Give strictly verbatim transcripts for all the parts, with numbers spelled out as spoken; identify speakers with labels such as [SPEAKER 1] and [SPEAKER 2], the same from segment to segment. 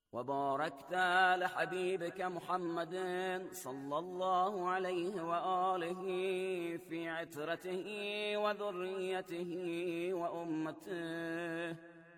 [SPEAKER 1] وباركت لحبيبك محمد صلى الله عليه وآله في عترته وذريته وأمته.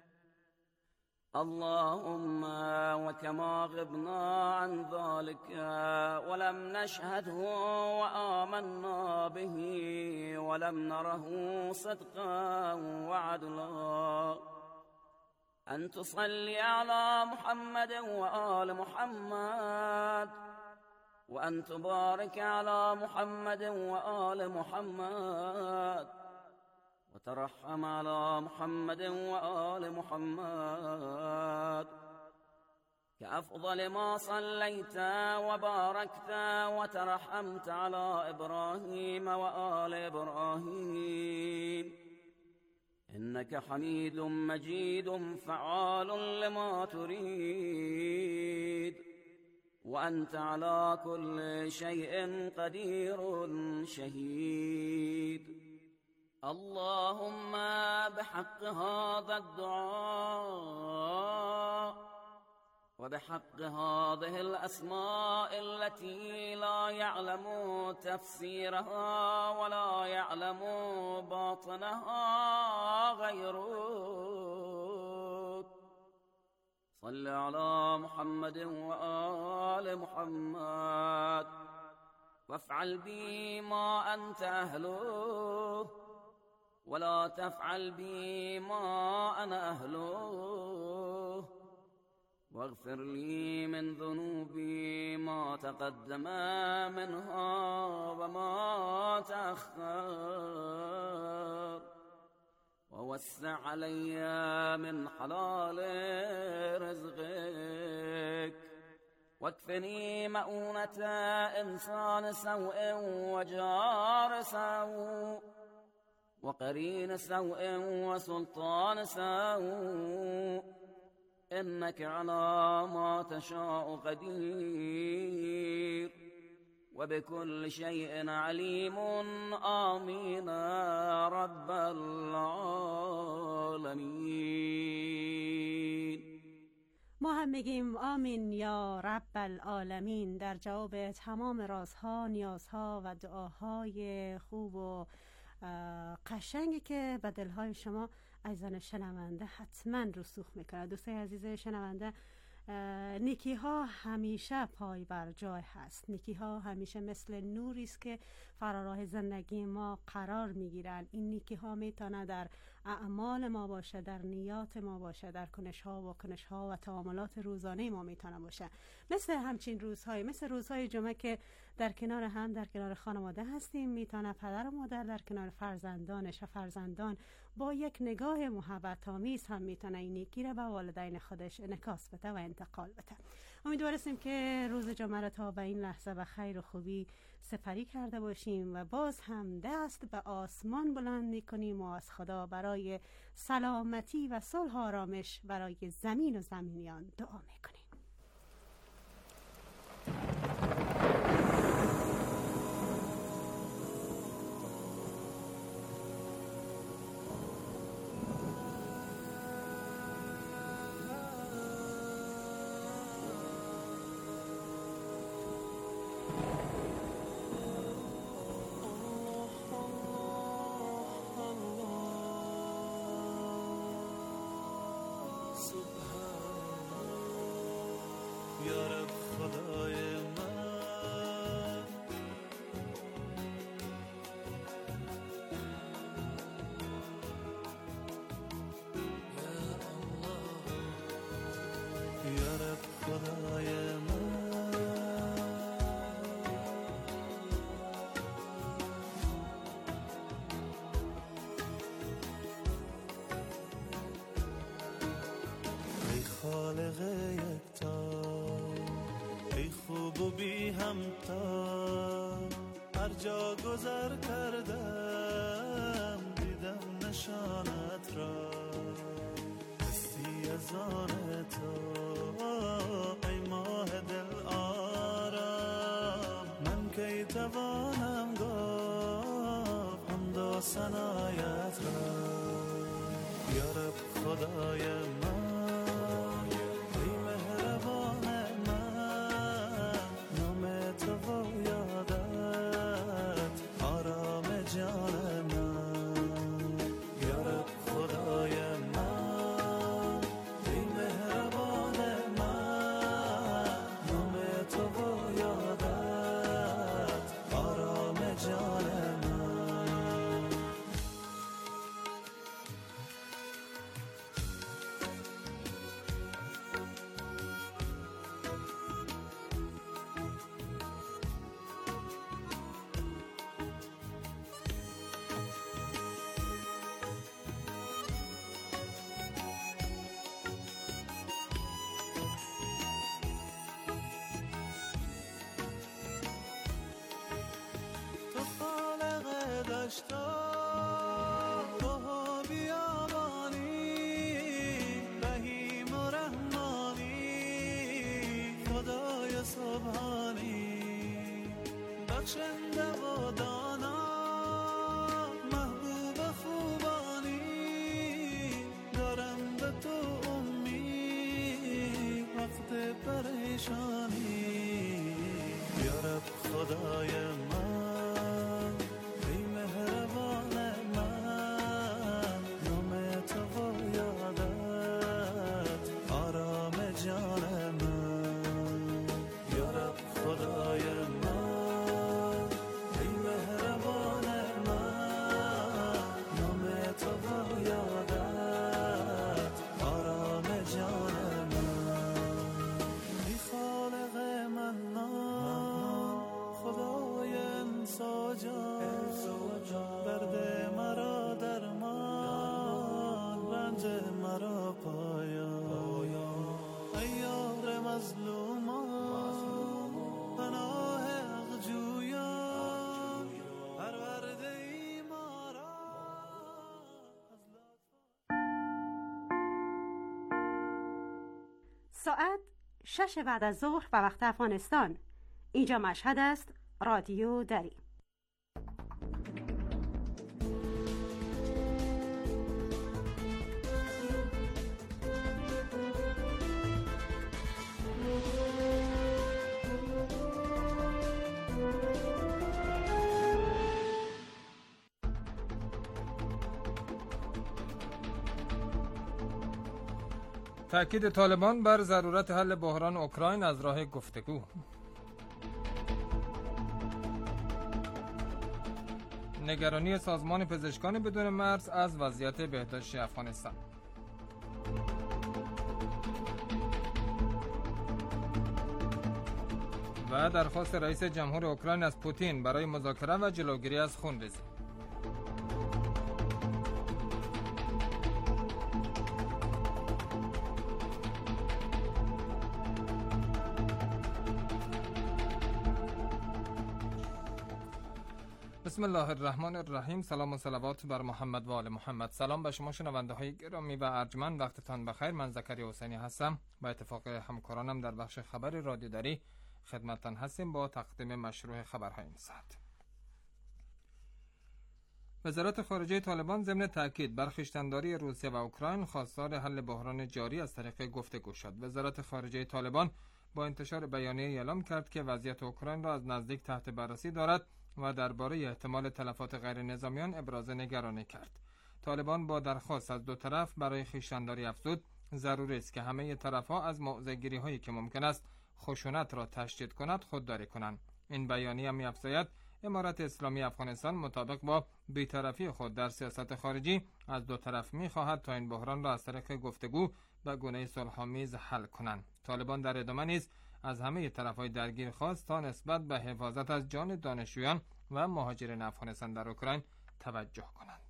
[SPEAKER 1] اللهم وكما غبنا عن ذلك ولم نشهده وآمنا به ولم نره صدقا وعدلا، أن تصلي على محمد وآل محمد، وأن تبارك على محمد وآل محمد، وترحم على محمد وآل محمد كأفضل ما صليت وباركت وترحمت على إبراهيم وآل إبراهيم، إنك حميد مجيد فعال لما تريد، وأنت على كل شيء قدير شهيد. اللهم بحق هذا الدعاء وبحق هذه الأسماء التي لا يعلم تفسيرها ولا يعلم باطنها غيرك، صل على محمد وآل محمد، وافعل بي ما أنت أهله، ولا تفعل بي ما أنا أهله، واغفر لي من ذنوبي ما تقدم منها وما تأخر، ووسع علي من حلال رزقك، واكفني مؤونة إنسان سوء وجار سوء وقرين سوء وسلطان سوء، إنك على ما تشاء قدير، وبكل شيء عليم. آمين رب العالمين.
[SPEAKER 2] ما هم میگیم آمین یا رب العالمین در جواب تمام رازها، نیازها و دعاهای خوب و قشنگی که به دلهای شما عزیزان شنونده حتما رسوخ میکنه. دوستای عزیز شنونده، نیکی ها همیشه پای بر جای هست. نیکی ها همیشه مثل نوری است که فراراه زندگی ما قرار میگیرن. این نیکی ها میتونه در اعمال ما باشه، در نیات ما باشه، در کنش ها و کنش ها و تعاملات روزانه ما میتونه باشه. مثل همچین روزهای مثل روزهای جمعه که در کنار هم، در کنار خانواده هستیم، میتونه پدر و مادر در کنار فرزندانش و فرزندان با یک نگاه محبت آمیز هم میتونه این نیکی رو به والدین خودش انعکاس بده و انتقال بده. امیدوار هستیم که روز جمعه را تا به این لحظه به خیر و خوبی سپری کرده باشیم و باز هم دست به آسمان بلند میکنیم و از خدا برای سلامتی و صلح و آرامش برای زمین و زمینیان دعا میکنیم.
[SPEAKER 3] خالق یکتا، ای خوب و بی همتا، هر جا گذر کردم دیدم نشانت را، هستی از آن تو ای ماه دل آرام، من کی توانم گفت حمد و ثنایت را. یا رب خدای من، ای مهربان دشتا کوه بیابانی رحیم و رحمانی خدای سبحانی بخشنده و دانا محبوب خوبانی دارم به تو امید وقت پریشانی یا رب خدای من ای مهربان من نام تو و یادت آرام جان من یا رب خدای من ای مهربان من نام تو و یادت آرام جان من ای خالق من خدای انسا جان درد مرا درمان رنج مرا پایان ای یار مظلومان پناه حق جویان پرورده ای ما را از لطف.
[SPEAKER 2] ساعت شش بعد از ظهر به وقت افغانستان. اینجا مشهد است، رادیو دری.
[SPEAKER 4] تأکید طالبان بر ضرورت حل بحران اوکراین از راه گفتگو. نگرانی سازمان پزشکان بدون مرز از وضعیت بهداشتی افغانستان. و درخواست رئیس جمهور اوکراین از پوتین برای مذاکره و جلوگیری از خونریزی. بسم الله الرحمن الرحیم. سلام و صلوات بر محمد و آل محمد. سلام به شما شنونده های گرامی و ارجمند، وقتتان بخیر. من زکریا حسینی هستم. با اتفاق همکارانم در بخش خبر رادیو دری خدمتتان هستیم با تقدیم مشروع خبرهای این ساعت. وزارت خارجه طالبان ضمن تاکید بر خویشتن‌داری روسیه و اوکراین خواستار حل بحران جاری از طریق گفتگو شد. وزارت خارجه طالبان با انتشار بیانیه اعلام کرد که وضعیت اوکراین را از نزدیک تحت بررسی دارد و درباره احتمال تلفات غیر نظامیان ابراز نگرانی کرد. طالبان با درخواست از دو طرف برای خویشتن‌داری افزود ضروری است که همه طرف‌ها از موضع‌گیری هایی که ممکن است خشونت را تشدید کند خودداری کنند. این بیانیه می‌افزاید امارت اسلامی افغانستان مطابق با بی‌طرفی خود در سیاست خارجی از دو طرف می‌خواهد تا این بحران را از طریق گفتگو به گونه صلح‌آمیز حل کنند. طالبان در ادامه نیز از همه طرف‌های درگیر خواست تا نسبت به حفاظت از جان دانشجویان و مهاجرین افغانستان در اوکراین توجه کنند.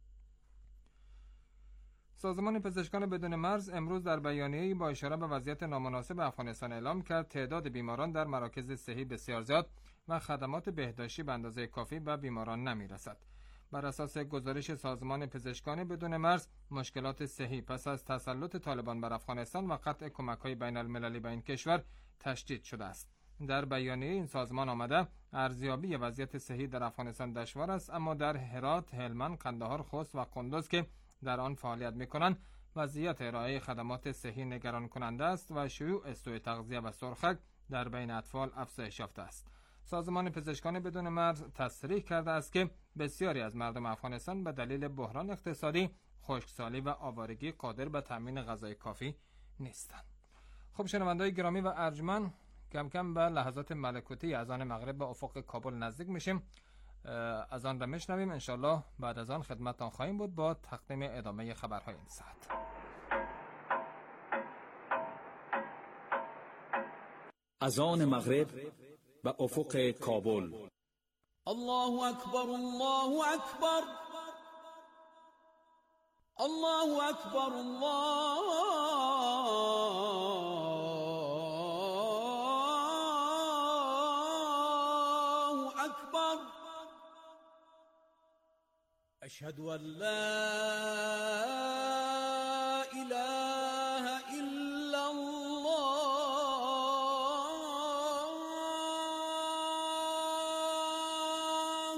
[SPEAKER 4] سازمان پزشکان بدون مرز امروز در بیانیه‌ای با اشاره به وضعیت نامناسب افغانستان اعلام کرد تعداد بیماران در مراکز صحی بسیار زیاد و خدمات بهداشتی به اندازه کافی به بیماران نمی‌رسد. بر اساس گزارش سازمان پزشکان بدون مرز، مشکلات صحی پس از تسلط طالبان بر افغانستان و قطع کمک‌های بین‌المللی به این کشور تشدید شده است. در بیانیه این سازمان آمده ارزیابی وضعیت صحی در افغانستان دشوار است، اما در هرات، هلمند، قندهار، خوست و کندوز که در آن فعالیت می‌کنند وضعیت ارائه خدمات صحی نگران کننده است و شیوع سوء تغذیه و سرخک در بین اطفال افزایش یافته است. سازمان پزشکان بدون مرز تصریح کرده است که بسیاری از مردم افغانستان به دلیل بحران اقتصادی، خشکسالی و آوارگی قادر به تامین غذای کافی نیستند. خب شنونده‌های گرامی و ارجمند، کم کم به لحظات ملکوتی از آن مغرب به افق کابل نزدیک میشیم. از آن را میشنویم. انشالله بعد از آن خدمتتان خواهیم بود با تقدیم ادامه خبرهای این ساعت.
[SPEAKER 5] از آن مغرب به افق کابل.
[SPEAKER 6] الله اکبر، الله اکبر، الله اکبر، الله اکبر. أشهد أن لا إله إلا الله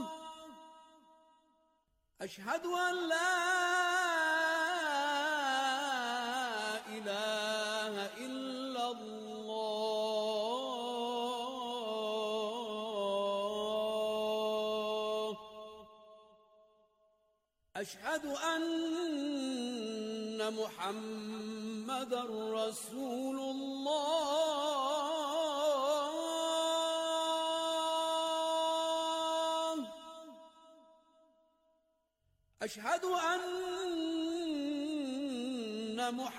[SPEAKER 6] أشهد أن لا إله إلا الله أشهد أن محمد رسول الله أشهد أن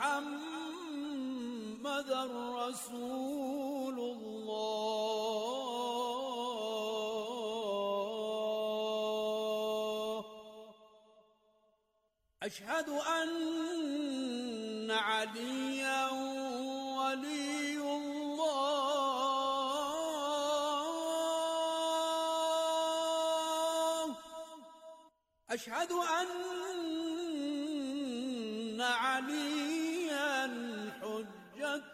[SPEAKER 6] محمد رسول الله أشهد أن عليا ولي الله أشهد أن عليا حجة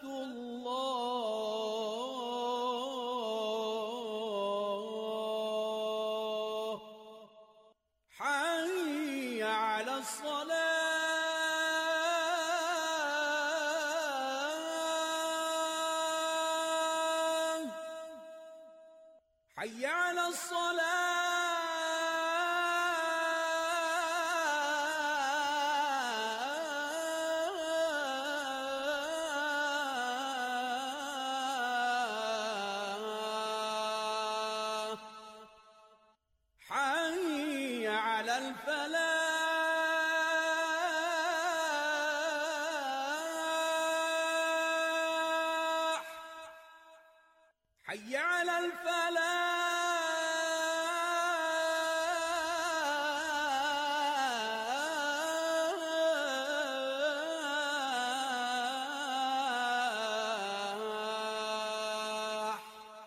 [SPEAKER 6] الله حي على الصلاة حي على الصلاة حي على الفلاح حي على الفلاح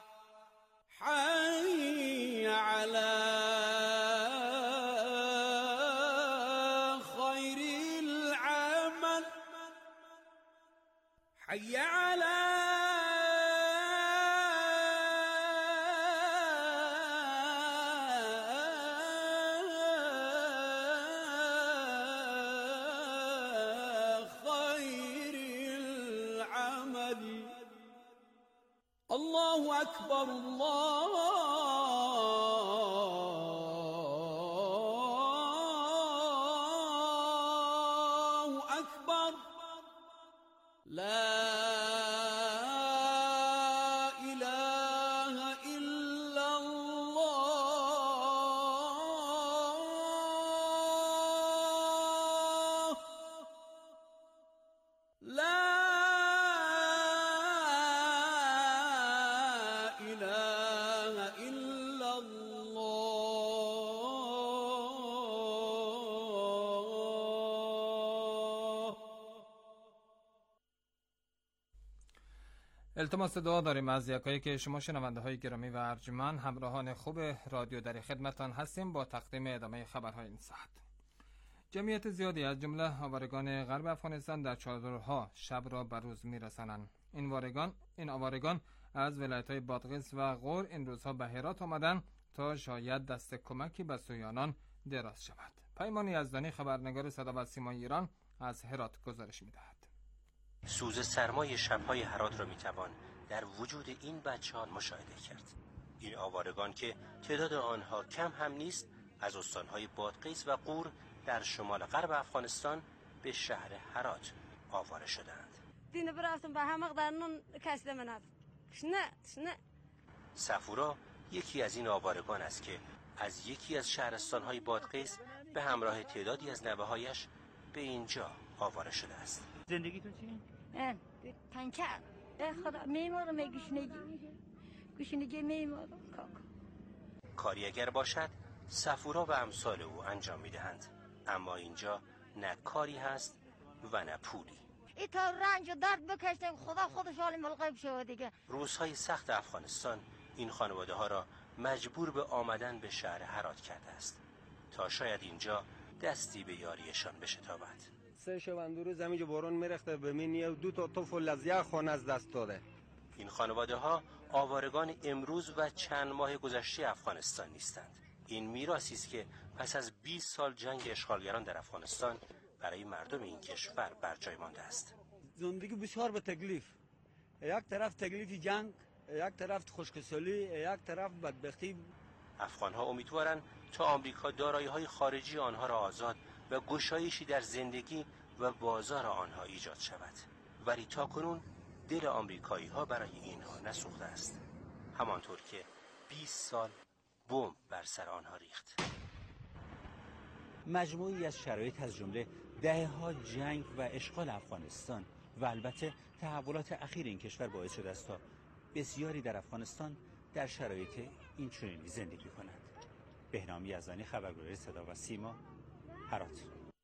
[SPEAKER 6] حي على خير العمل حي على خير العمل الله أكبر الله أكبر لا إله إلا الله لا إله إلا الله
[SPEAKER 4] التماس دعا داریم از یکایی که شما شنونده های گرامی و ارجمند، همراهان خوب رادیو در خدمتتان هستیم با تقدیم ادامه خبرهای این ساعت. جمعیت زیادی از جمله آوارگان غرب افغانستان در چادرها شب را به روز می‌رسانند. این وارگان این آوارگان از ولایت‌های بادغیس و غور این روزها به هرات آمدند تا شاید دست کمکی به سوی آنان دراز شود. پیمان یزدانی خبرنگار صدا و سیمای ایران از هرات گزارش می‌دهد.
[SPEAKER 7] سوز سرمای شب‌های هرات را می‌توان در وجود این بچه‌ها مشاهده کرد. این آوارگان که تعداد آنها کم هم نیست، از استان‌های بادغیس و غور در شمال غرب افغانستان به شهر هرات آواره شدند.
[SPEAKER 8] دین برافتم به همه قدرنون کسده مناد. شنه شنه.
[SPEAKER 7] صفورا یکی از این آوارگان است که از یکی از شهرستان‌های بادغیس به همراه تعدادی از نوه‌هایش به اینجا آواره شده است.
[SPEAKER 9] زندگیتون چیه؟
[SPEAKER 8] اه پنکر. اه خدا میمارم گشنگی. گشنگی میمارم کاکا.
[SPEAKER 7] کاری اگر باشد صفورا و امثال او انجام میدهند، اما اینجا نه کاری هست و نه پولی.
[SPEAKER 8] ای تا رنج و درد بکشتن خدا خودش عالم الغیب شود دیگه.
[SPEAKER 7] روزهای سخت افغانستان این خانواده ها را مجبور به آمدن به شهر هرات کرده است تا شاید اینجا دستی به یاریشان بشتابد.
[SPEAKER 9] سه شبانه روز همینجا بارون میرخته ببینی دو تا طفل از یک خانه از دست داده.
[SPEAKER 7] این خانواده ها آوارگان امروز و چند ماه گذشته افغانستان نیستند. این میراثی است که پس از بیست سال جنگ اشغالگران در افغانستان برای مردم این کشور بر جای مانده است.
[SPEAKER 10] زندگی بسیار به تکلیف، یک طرف تکلیف جنگ، یک طرف خشکسالی، یک طرف بدبختی.
[SPEAKER 7] افغان‌ها امیدوارند تا آمریکا دارایی‌های خارجی آنها را آزاد و گشایشی در زندگی و بازار آنها ایجاد شود، ولی تاکنون دل آمریکایی‌ها برای اینها نسوخته است، همانطور که بیست سال بمب بر سر آنها ریخت.
[SPEAKER 11] مجموعی از شرایط از جمله دهه‌ها جنگ و اشغال افغانستان و البته تحولات اخیر این کشور باعث شده است تا بسیاری در افغانستان در شرایط این چنینی زندگی کنند. بهنام یزدانی، خبرگزاری صدا و سیما، هرات.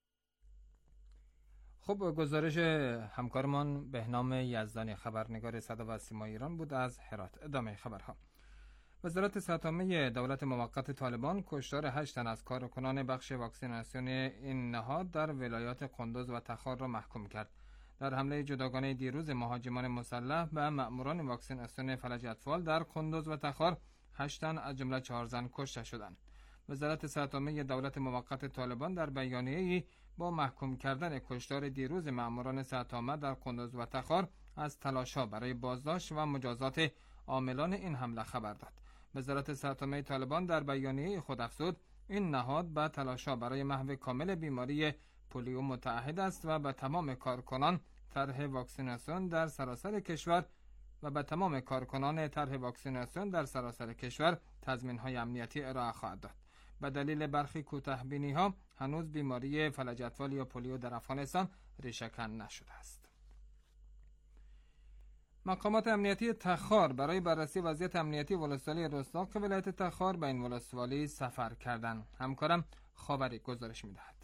[SPEAKER 4] خب گزارش همکارمان بهنام یزدانی خبرنگار صدا و سیما ایران بود از هرات. ادامه خبرها. وزارت صحت عامه دولت موقت طالبان کشتار هشت تن از کارکنان بخش واکسیناسیون این نهاد در ولایات قندوز و تخار را محکوم کرد. در حمله جداگانه دیروز مهاجمان مسلح به مأموران واکسیناسیون فلج اطفال در قندوز و تخار هشت تن از جمله چهار زن کشته شدند. وزارت صحت عامه دولت موقت طالبان در بیانیه‌ای با محکوم کردن کشتار دیروز مأموران صحت عامه در قندوز و تخار از تلاش‌ها برای بازداشت و مجازات عاملان این حمله خبر داد. وزارت صحت عامه طالبان در بیانیه خود افزود این نهاد به تلاش‌ها برای محو کامل بیماری پولیو متعهد است و به تمام کارکنان طرح واکسیناسیون در سراسر کشور و به تمام کارکنان طرح واکسیناسیون در سراسر کشور تضمین‌های امنیتی ارائه خواهد داد. به دلیل برخی کوتاه‌بینی‌ها هنوز بیماری فلج اطفال یا پولیو در افغانستان ریشه‌کن نشده است. مقامات امنیتی تخار برای بررسی وضعیت امنیتی ولسوالی رستاق ولایت تخار به این ولسوالی سفر کردند. همکارم خاوری گزارش می‌دهد.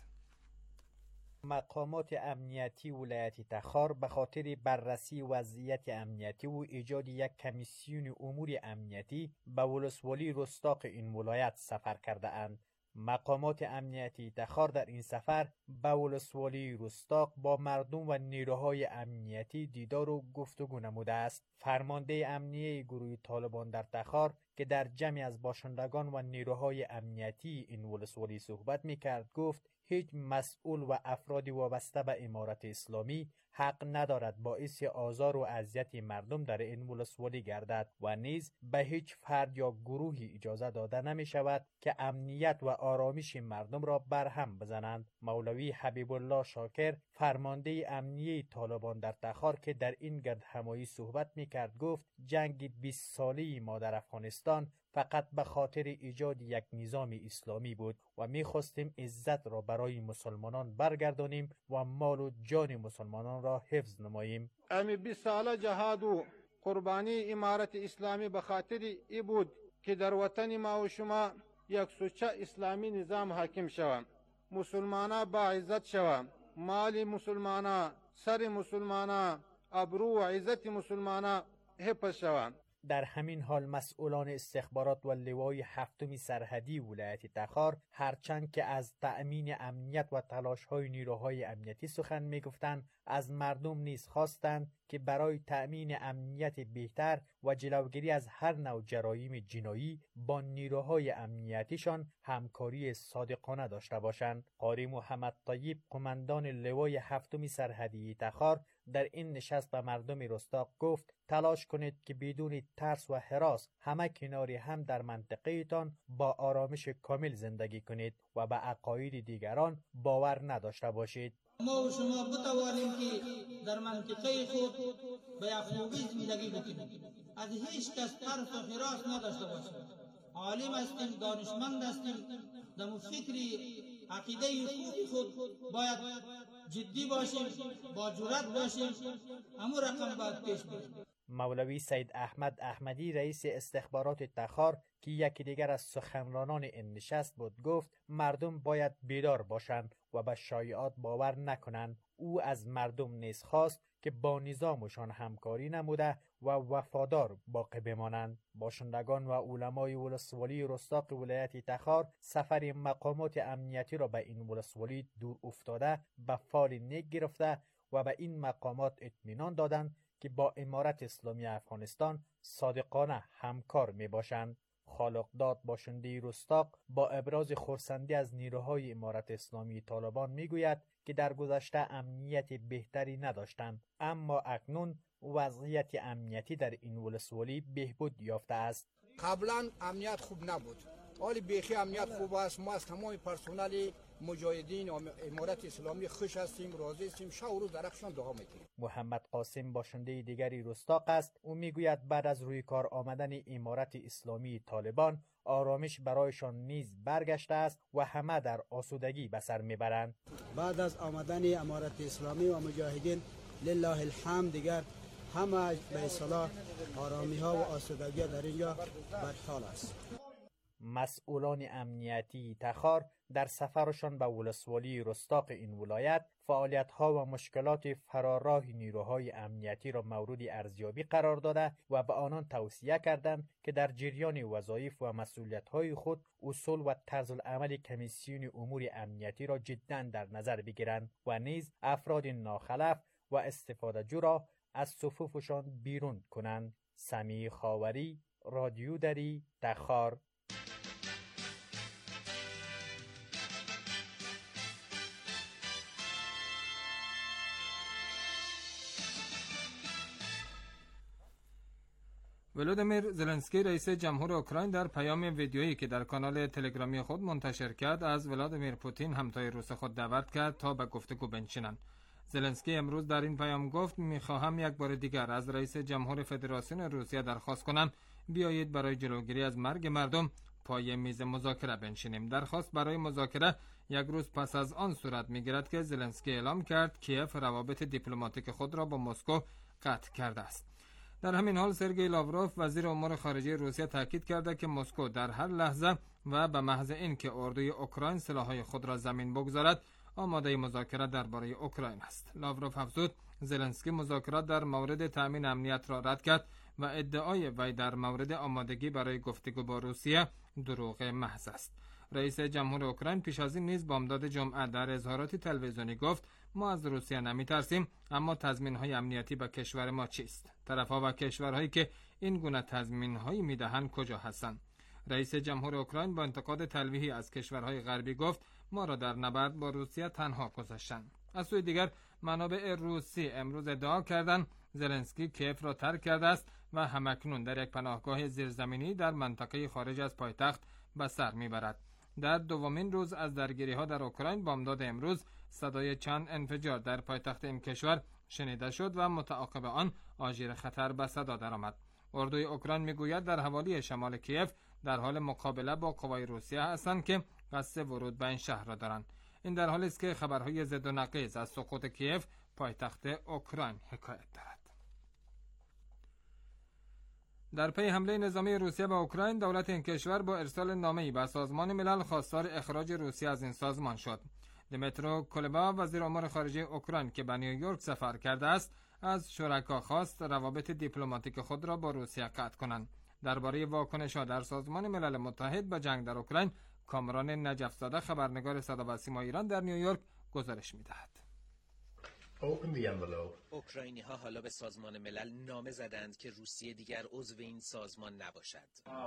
[SPEAKER 12] مقامات امنیتی ولایت تخار به خاطر بررسی وضعیت امنیتی و ایجاد یک کمیسیون امور امنیتی به ولسوالی رستاق این ولایت سفر کرده اند. مقامات امنیتی تخار در این سفر به ولسوالی رستاق با مردم و نیروهای امنیتی دیدار و گفتگو نموده است. فرمانده امنیه گروه طالبان در تخار که در جمع از باشندگان و نیروهای امنیتی این ولسوالی صحبت می‌کرد گفت هیچ مسئول و افرادی وابسته به امارت اسلامی حق ندارد باعث آزار و اذیت مردم در این ولسوالی گردد و نیز به هیچ فرد یا گروهی اجازه داده نمی شود که امنیت و آرامش مردم را برهم بزنند. مولوی حبیب الله شاکر فرمانده امنیه طالبان در تخار که در این گرد همایی صحبت می کرد گفت جنگ بیست ساله ما در افغانستان فقط به خاطر ایجاد یک نظام اسلامی بود و می خواستیم عزت را برای مسلمانان برگردانیم و مال و جان مسلمانان را حفظ نماییم.
[SPEAKER 13] امی بیست ساله جهاد و قربانی امارت اسلامی به خاطر ای بود که در وطن ما و شما یک سوچه اسلامی نظام حاکم شود، مسلمانان با عزت شود، مال مسلمانان، سر مسلمانان، ابرو و عزت مسلمانان حفظ شود.
[SPEAKER 12] در همین حال مسئولان استخبارات و لوای هفتم سرحدی ولایت تخار هرچند که از تأمین امنیت و تلاش‌های نیروهای امنیتی سخن می‌گفتند، از مردم نیز خواستند که برای تأمین امنیت بهتر و جلوگیری از هر نوع جرایم جنایی با نیروهای امنیتیشان همکاری صادقانه داشته باشند. قاری محمد طیب قماندان لوای هفتم سرحدی تخار در این نشست به مردم رستاق گفت تلاش کنید که بدون ترس و هراس همه کنار هم در منطقه‌تان با آرامش کامل زندگی کنید و به عقاید دیگران باور نداشته باشید.
[SPEAKER 14] ما و شما بتوانیم که در منطقه خود به خوبی زندگی بکنیم، از هیچ کس ترس و هراس نداشته باشیم. عالم هستیم، دانشمند هستیم، در فکر عقیده خوب خود باید جدی باشیم، با جرأت باشیم، همون رقم باید پیش بریم.
[SPEAKER 12] مولوی سید احمد احمدی رئیس استخبارات تخار که یکی دیگر از سخنرانان این نشست بود گفت مردم باید بیدار باشند و به شایعات باور نکنند. او از مردم نیز خواست که با نظامشان همکاری نموده و وفادار باقی بمانند. باشندگان و علمای ولسوالی رستاق ولایت تخار سفر مقامات امنیتی را به این ولسوالی دور افتاده به فال نیک گرفته و به این مقامات اطمینان دادند که با امارت اسلامی افغانستان صادقانه همکار می باشند. خالقداد باشنده رستاق با ابراز خرسندی از نیروهای امارت اسلامی طالبان میگوید که در گذشته امنیت بهتری نداشتند، اما اکنون وضعیت امنیتی در این ولسوالی بهبود یافته است.
[SPEAKER 15] قبلا امنیت خوب نبود، حالی بیخی امنیت خوب است. ما از تمام پرسنل مجاهدین و امارت اسلامی خوش هستیم، راضی هستیم، شب و روز درخشان دعا میکنیم.
[SPEAKER 12] محمد قاسم باشنده دیگری رستاق است. او میگوید بعد از روی کار آمدن امارت اسلامی طالبان آرامش برایشان نیز برگشته است و همه در آسودگی به سر میبرند.
[SPEAKER 16] بعد از آمدن امارت اسلامی و مجاهدین لله الحمد دیگر همه به اصطلاح آرامی ها و آسودگی در اینجا برحال است.
[SPEAKER 12] مسئولان امنیتی تخار در سفرشان به ولسوالی رستاق این ولایت فعالیت‌ها و مشکلات فراراه نیروهای امنیتی را مورد ارزیابی قرار داده و به آنان توصیه کردند که در جریان وظایف و مسئولیت‌های خود اصول و طرز العمل کمیسیون امور امنیتی را جداً در نظر بگیرند و نیز افراد ناخلف و استفاده جو را از صفوفشان بیرون کنند. سمیع خاوری، رادیو دری، تخار.
[SPEAKER 4] ولودیمیر زلنسکی رئیس جمهور اوکراین در پیام ویدیویی که در کانال تلگرامی خود منتشر کرد از ولادیمیر پوتین همتای روس خود دعوت کرد تا به گفتگو بنشینند. زلنسکی امروز در این پیام گفت می‌خواهم یک بار دیگر از رئیس جمهور فدراسیون روسیه درخواست کنم بیایید برای جلوگیری از مرگ مردم پای میز مذاکره بنشینیم. درخواست برای مذاکره یک روز پس از آن صورت می‌گیرد که زلنسکی اعلام کرد کیف روابط دیپلماتیک خود را با مسکو قطع کرده است. در همین حال سرگئی لاوروف وزیر امور خارجه روسیه تاکید کرده که مسکو در هر لحظه و به محض اینکه اردوی اوکراین سلاح‌های خود را زمین بگذارد آماده مذاکره درباره اوکراین است. لاوروف افزود زلنسکی مذاکرات در مورد تأمین امنیت را رد کرد و ادعای وی در مورد آمادگی برای گفتگو با روسیه دروغ محض است. رئیس جمهور اوکراین پیش از این نیز بامداد جمعه در اظهاراتی تلویزیونی گفت ما از روسیه نمی ترسیم، اما تضمین‌های امنیتی به کشور ما چیست؟ طرف‌ها و کشورهایی که این گونه تضمین‌هایی می‌دهند کجا هستند؟ رئیس جمهور اوکراین با انتقاد تلویحی از کشورهای غربی گفت ما را در نبرد با روسیه تنها گذاشتند. از سوی دیگر منابع روسی امروز ادعا کردند زلنسکی کیف را ترک کرده است و همکنون در یک پناهگاه زیرزمینی در منطقه خارج از پایتخت به سر میبرد. در دومین روز از درگیری‌ها در اوکراین بامداد امروز صدای چند انفجار در پایتخت این کشور شنیده شد و متعاقب آن آژیر خطر به صدا درآمد. اردوی اوکراین میگوید در حوالی شمال کیف در حال مقابله با قوای روسیه هستند که قصد ورود به این شهر را دارند. این در حالی است که خبرهای ضد و نقیض از سقوط کیف پایتخت اوکراین حکایت دارد. در پی حمله نظامی روسیه به اوکراین دولت این کشور با ارسال نامه‌ای به سازمان ملل خواستار اخراج روسیه از این سازمان شد. دمیترو کولبا وزیر امور خارجه اوکراین که به نیویورک سفر کرده است از شرکا خواست روابط دیپلماتیک خود را با روسیه قطع کنند. درباره واکنش‌ها در سازمان ملل متحد به جنگ در اوکراین کامران نجف‌زاده خبرنگار صدا و سیما ایران در نیویورک گزارش می‌دهد.
[SPEAKER 7] اوکراینی ها حالا به سازمان ملل نامه زدند که روسیه دیگر عضو این سازمان نباشد.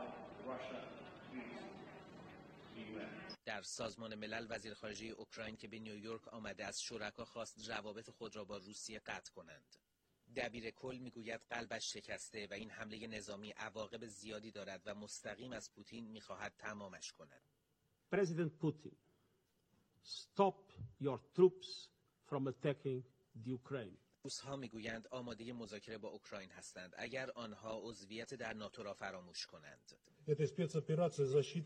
[SPEAKER 7] در سازمان ملل وزیر خارجه اوکراین که به نیویورک آمده از شرکا خواست روابط خود را با روسیه قطع کنند. دبیر کل میگوید قلبش شکسته و این حمله نظامی عواقب زیادی دارد و مستقیم از پوتین میخواهد تمامش کند.
[SPEAKER 17] President Putin, stop your troops from attacking the Ukraine.
[SPEAKER 7] روس‌ها میگویند آماده مذاکره با اوکراین هستند اگر آنها عضویت در ناتو را فراموش کنند.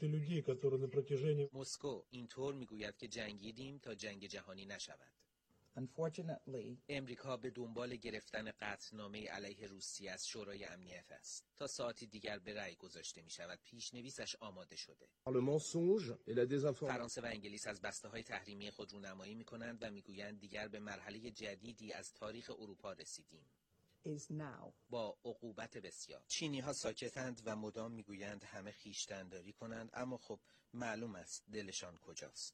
[SPEAKER 7] مسکو اینطور میگوید که جنگیدیم تا جنگ جهانی نشود.
[SPEAKER 18] امریکا به دنبال گرفتن قطعنامه علیه روسیه از شورای امنیت است. تا ساعتی دیگر به رأی گذاشته می شود. پیشنویسش آماده شده. فرانسه و انگلیس از بسته‌های تحریمی خود رونمایی می کنند و می گویند دیگر به مرحله جدیدی از تاریخ اروپا رسیدیم. با عقوبت بسیار. چینی ها ساکتند و مدام می گویند همه خویشتن‌داری کنند، اما خب معلوم است دلشان کجاست.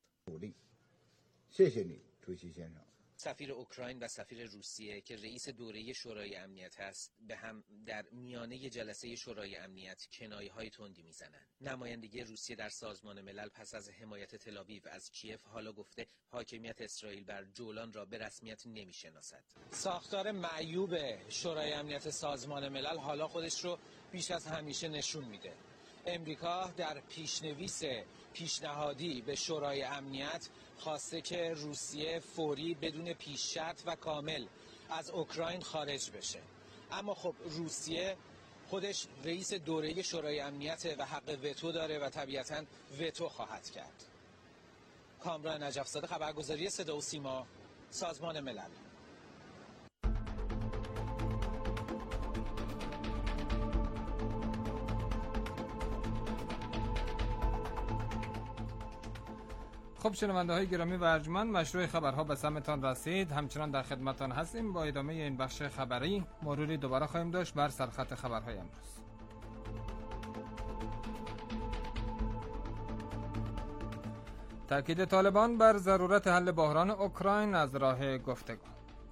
[SPEAKER 18] سفیر اوکراین و سفیر روسیه که رئیس دوره شورای امنیت است به هم در میانه جلسه شورای امنیت کنایه‌های تندی میزنند. نمایندگی روسیه در سازمان ملل پس از حمایت تل‌آویو از کیف حالا گفته حاکمیت اسرائیل بر جولان را به رسمیت نمیشناسد. ساختار معیوب شورای امنیت سازمان ملل حالا خودش رو بیش از همیشه نشون میده. امریکا در پیشنویس پیشنهادی به شورای امنیت خواسته که روسیه فوری بدون پیش شرط و کامل از اوکراین خارج بشه، اما خب روسیه خودش رئیس دوره شورای امنیت و حق وتو داره و طبیعتاً وتو خواهد کرد. کامران نجف‌زاده، خبرگزاری صدا و سیما، سازمان ملل.
[SPEAKER 4] خب شنونده های گرامی و ارجمند، مشروع خبرها به سمتان رسید. همچنان در خدمتان هستیم. با ادامه این بخش خبری مروری دوباره خواهیم داشت بر سرخط خبرهای امروز. تأکید طالبان بر ضرورت حل بحران اوکراین از راه گفتگو.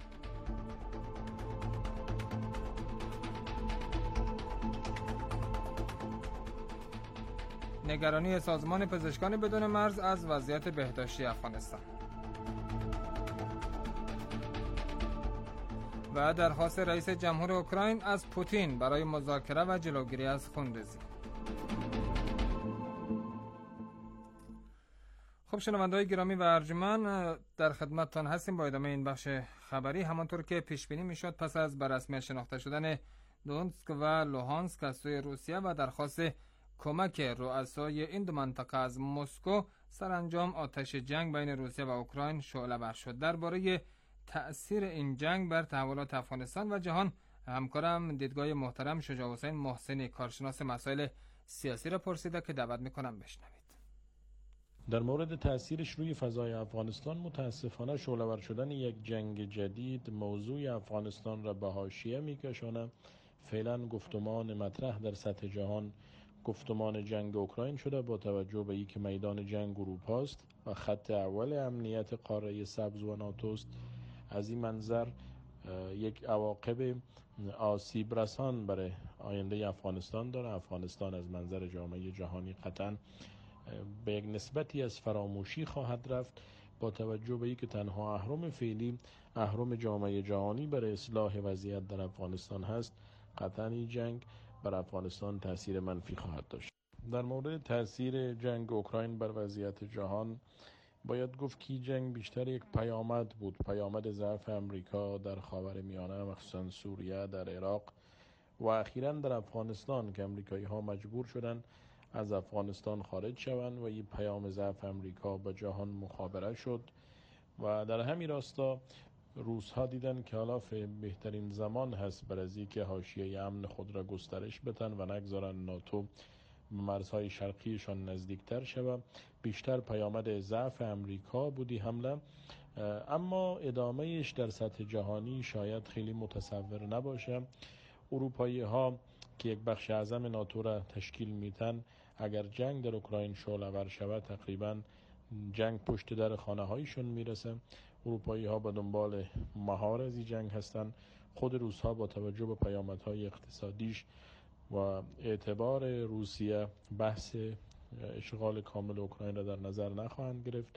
[SPEAKER 4] نگرانی سازمان پزشکان بدون مرز از وضعیت بهداشتی افغانستان و درخواست رئیس جمهور اوکراین از پوتین برای مذاکره و جلوگیری از خونریزی. خب شنونده‌های گرامی و ارجمند، در خدمتتان هستیم با ادامه این بخش خبری. همانطور که پیش بینی میشد پس از به رسمیت شناخته شدن دونتسک و لوهانسک از سوی روسیه و درخواست کمک رؤسای این دو منطقه از مسکو، سرانجام آتش جنگ بین روسیه و اوکراین شعله‌ور شد. درباره تأثیر این جنگ بر تحولات افغانستان و جهان همکارم دیدگاه محترم شجاع حسین محسنی، کارشناس مسائل سیاسی را پرسیده که دعوت میکنم بشنوید.
[SPEAKER 19] در مورد تأثیرش روی فضای افغانستان، متاسفانه شعله‌ور شدن یک جنگ جدید موضوع افغانستان را به حاشیه میکشاند. فعلا گفتمان مطرح در سطح جهان گفتمان جنگ اوکراین شده، با توجه به اینکه میدان جنگ اروپا است و خط اول امنیت قاره سبز و ناتو است. از این منظر یک عواقب آسیب رسان برای آینده افغانستان داره. افغانستان از منظر جامعه جهانی قطعا به یک نسبتی از فراموشی خواهد رفت، با توجه به اینکه تنها اهرم فعلی اهرم جامعه جهانی برای اصلاح وضعیت در افغانستان هست. قطعا این جنگ بر افغانستان تأثیر منفی خواهد داشت. در مورد تأثیر جنگ اوکراین بر وضعیت جهان، باید گفت که جنگ بیشتر یک پیامد بود، پیامد ضعف امریکا در خاورمیانه، مخصوصا سوریه، در عراق و اخیراً در افغانستان که امریکایی ها مجبور شدند از افغانستان خارج شوند و این پیام ضعف امریکا به جهان مخابره شد و در همین راستا روس ها دیدن که حالا بهترین زمان هست برای از اینکه حاشیه امن خود را گسترش بدن و نگذارن ناتو به مرزهای شرقیشان نزدیکتر شود. بیشتر پیامد ضعف امریکا بودی حمله، اما ادامهش در سطح جهانی شاید خیلی متصور نباشه. اروپایی ها که یک بخش اعظم ناتو را تشکیل میتن، اگر جنگ در اوکراین شعله‌ور شود تقریبا جنگ پشت در خانه هایشون میرسه. اروپایی ها به دنبال مهار از این جنگ هستند. خود روس ها با توجه به پیامدهای اقتصادیش و اعتبار روسیه بحث اشغال کامل اوکراین را در نظر نخواهند گرفت.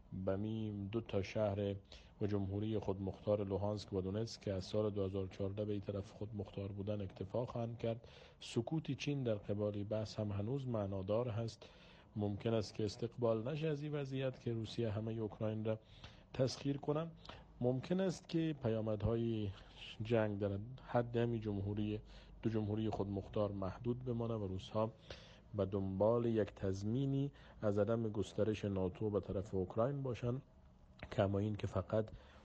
[SPEAKER 19] بمی دو تا شهر و جمهوری خودمختار لوهانسک و دونتسک که از سال دو هزار و چهارده به این طرف خودمختار بودن اکتفا خواهند کرد. سکوت چین در قبال بحث هم هنوز معنادار هست. ممکن است که استقبال نشه از این وضعیت که روسیه همه اوکراین را تسخیر کنند. ممکن است که پیامدهای جنگ در حد همی جمهوری دو جمهوری خودمختار محدود بمانه و روس‌ها به دنبال یک تضمینی از عدم گسترش ناتو به طرف اوکراین باشند، کما این که فقط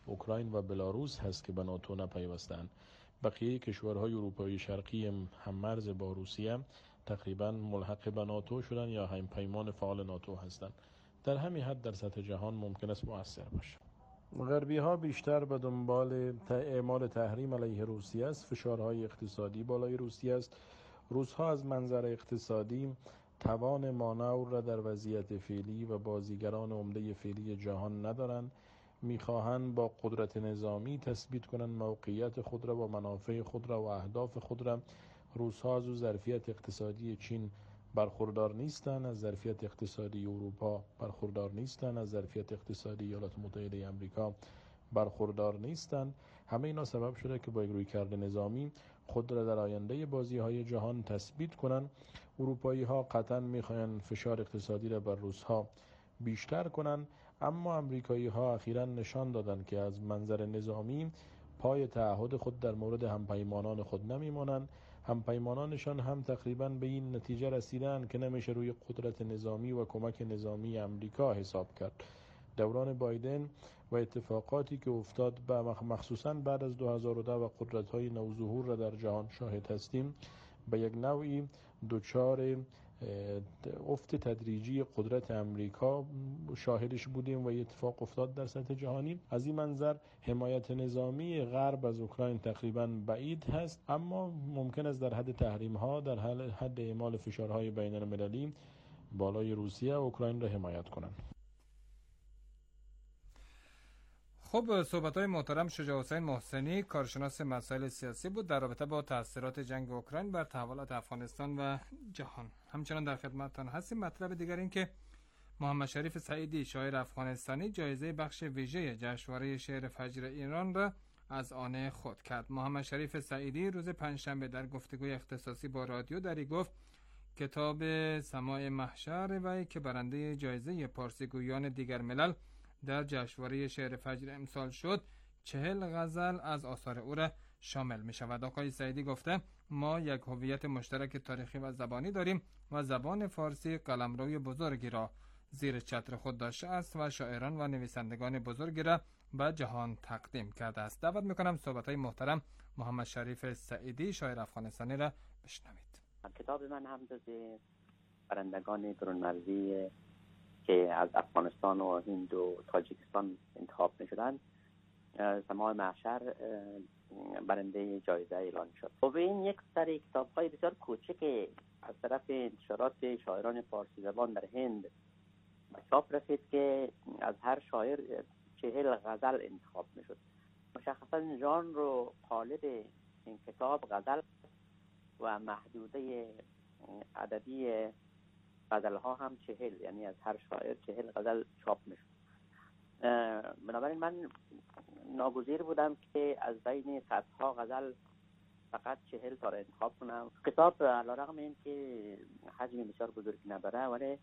[SPEAKER 19] اوکراین و بلاروس هست که به ناتو نپیوستند. بقیه کشورهای اروپای شرقی هم مرز با روسیه تقریبا ملحق به ناتو شدن یا هم پیمان فعال ناتو هستند. در همین حد در سطح جهان ممکن است مؤثر باشه. غربی ها بیشتر به دنبال اعمال تحریم علیه روسیه است. فشارهای اقتصادی بالای روسیه است. روس ها از منظر اقتصادی توان مانور را در وضعیت فعلی و بازیگران عمده فعلی جهان ندارند. میخواهند با قدرت نظامی تثبیت کنند موقعیت خود را و منافع خود را و اهداف خود را. روس ها از ظرفیت اقتصادی چین برخوردار نیستند، از ظرفیت اقتصادی اروپا برخوردار نیستند، از ظرفیت اقتصادی ایالات متحده آمریکا برخوردار نیستند. همه اینا سبب شده که با یک رویکرد نظامی خود را در آینده بازی های جهان تثبیت کنند. اروپایی ها قطعا میخواهند فشار اقتصادی را بر روس ها بیشتر کنند، اما امریکایی ها اخیراً نشان دادند که از منظر نظامی پای تعهد خود در مورد همپیمانان خود نمیمانند. همپیمانانشان هم تقریباً به این نتیجه رسیدند که نمیشه روی قدرت نظامی و کمک نظامی امریکا حساب کرد. دوران بایدن و اتفاقاتی که افتاد مخصوصاً بعد از دو هزار و ده و قدرت‌های نوظهور را در جهان شاهد هستیم، به یک نوعی دچار افت تدریجی قدرت امریکا شاهدش بودیم و اتفاق افتاد در سطح جهانی. از این منظر حمایت نظامی غرب از اوکراین تقریبا بعید هست، اما ممکن است در حد تحریم ها، در حد اعمال فشارهای بین المللی بالای روسیه و اوکراین را حمایت کنند.
[SPEAKER 4] خب صحبت‌های محترم شجاع حسین محسنی، کارشناس مسائل سیاسی بود در رابطه با تاثیرات جنگ اوکراین بر تحولات افغانستان و جهان. همچنان در خدمتتان هستیم. مطلب دیگر این که محمد شریف سعیدی، شاعر افغانستانی، جایزه بخش ویژه جشنواره شعر فجر ایران را از آن خود کرد. محمد شریف سعیدی روز پنجشنبه در گفتگوی اختصاصی با رادیو دری گفت کتاب سماع محشر وی که برنده جایزه پارسیگویان دیگر ملل در جشنواره شعر فجر امسال شد، چهل غزل از آثار او را شامل می شود. آقای سعیدی گفته ما یک هویت مشترک تاریخی و زبانی داریم و زبان فارسی قلمروی بزرگی را زیر چتر خود داشته است و شاعران و نویسندگان بزرگی را به جهان تقدیم کرده است. دعوت می کنم صحبت‌های محترم محمد شریف سعیدی، شاعر افغانستانی را بشنوید.
[SPEAKER 20] کتاب من هم جز برندگان برون‌مرزی که از افغانستان و هند و تاجیکستان انتخاب می شدن، سماع محشر برنده جایزه اعلان شد. و این یک سری کتاب های بسیار کوچک از طرف انتشارات شاعران فارسی زبان در هند به چاپ رسید که از هر شاعر چهل غزل انتخاب می شد. مشخصا ژانر رو قالب این کتاب غزل و محدوده عددی غزل ها هم چهل، یعنی از هر شاعر چهل غزل چاپ می شد. بنابراین من ناگزیر بودم که از بین صدها غزل فقط چهل تا را انتخاب کنم. کتاب علیرغم این که حجم بسیار بزرگی نداره ولی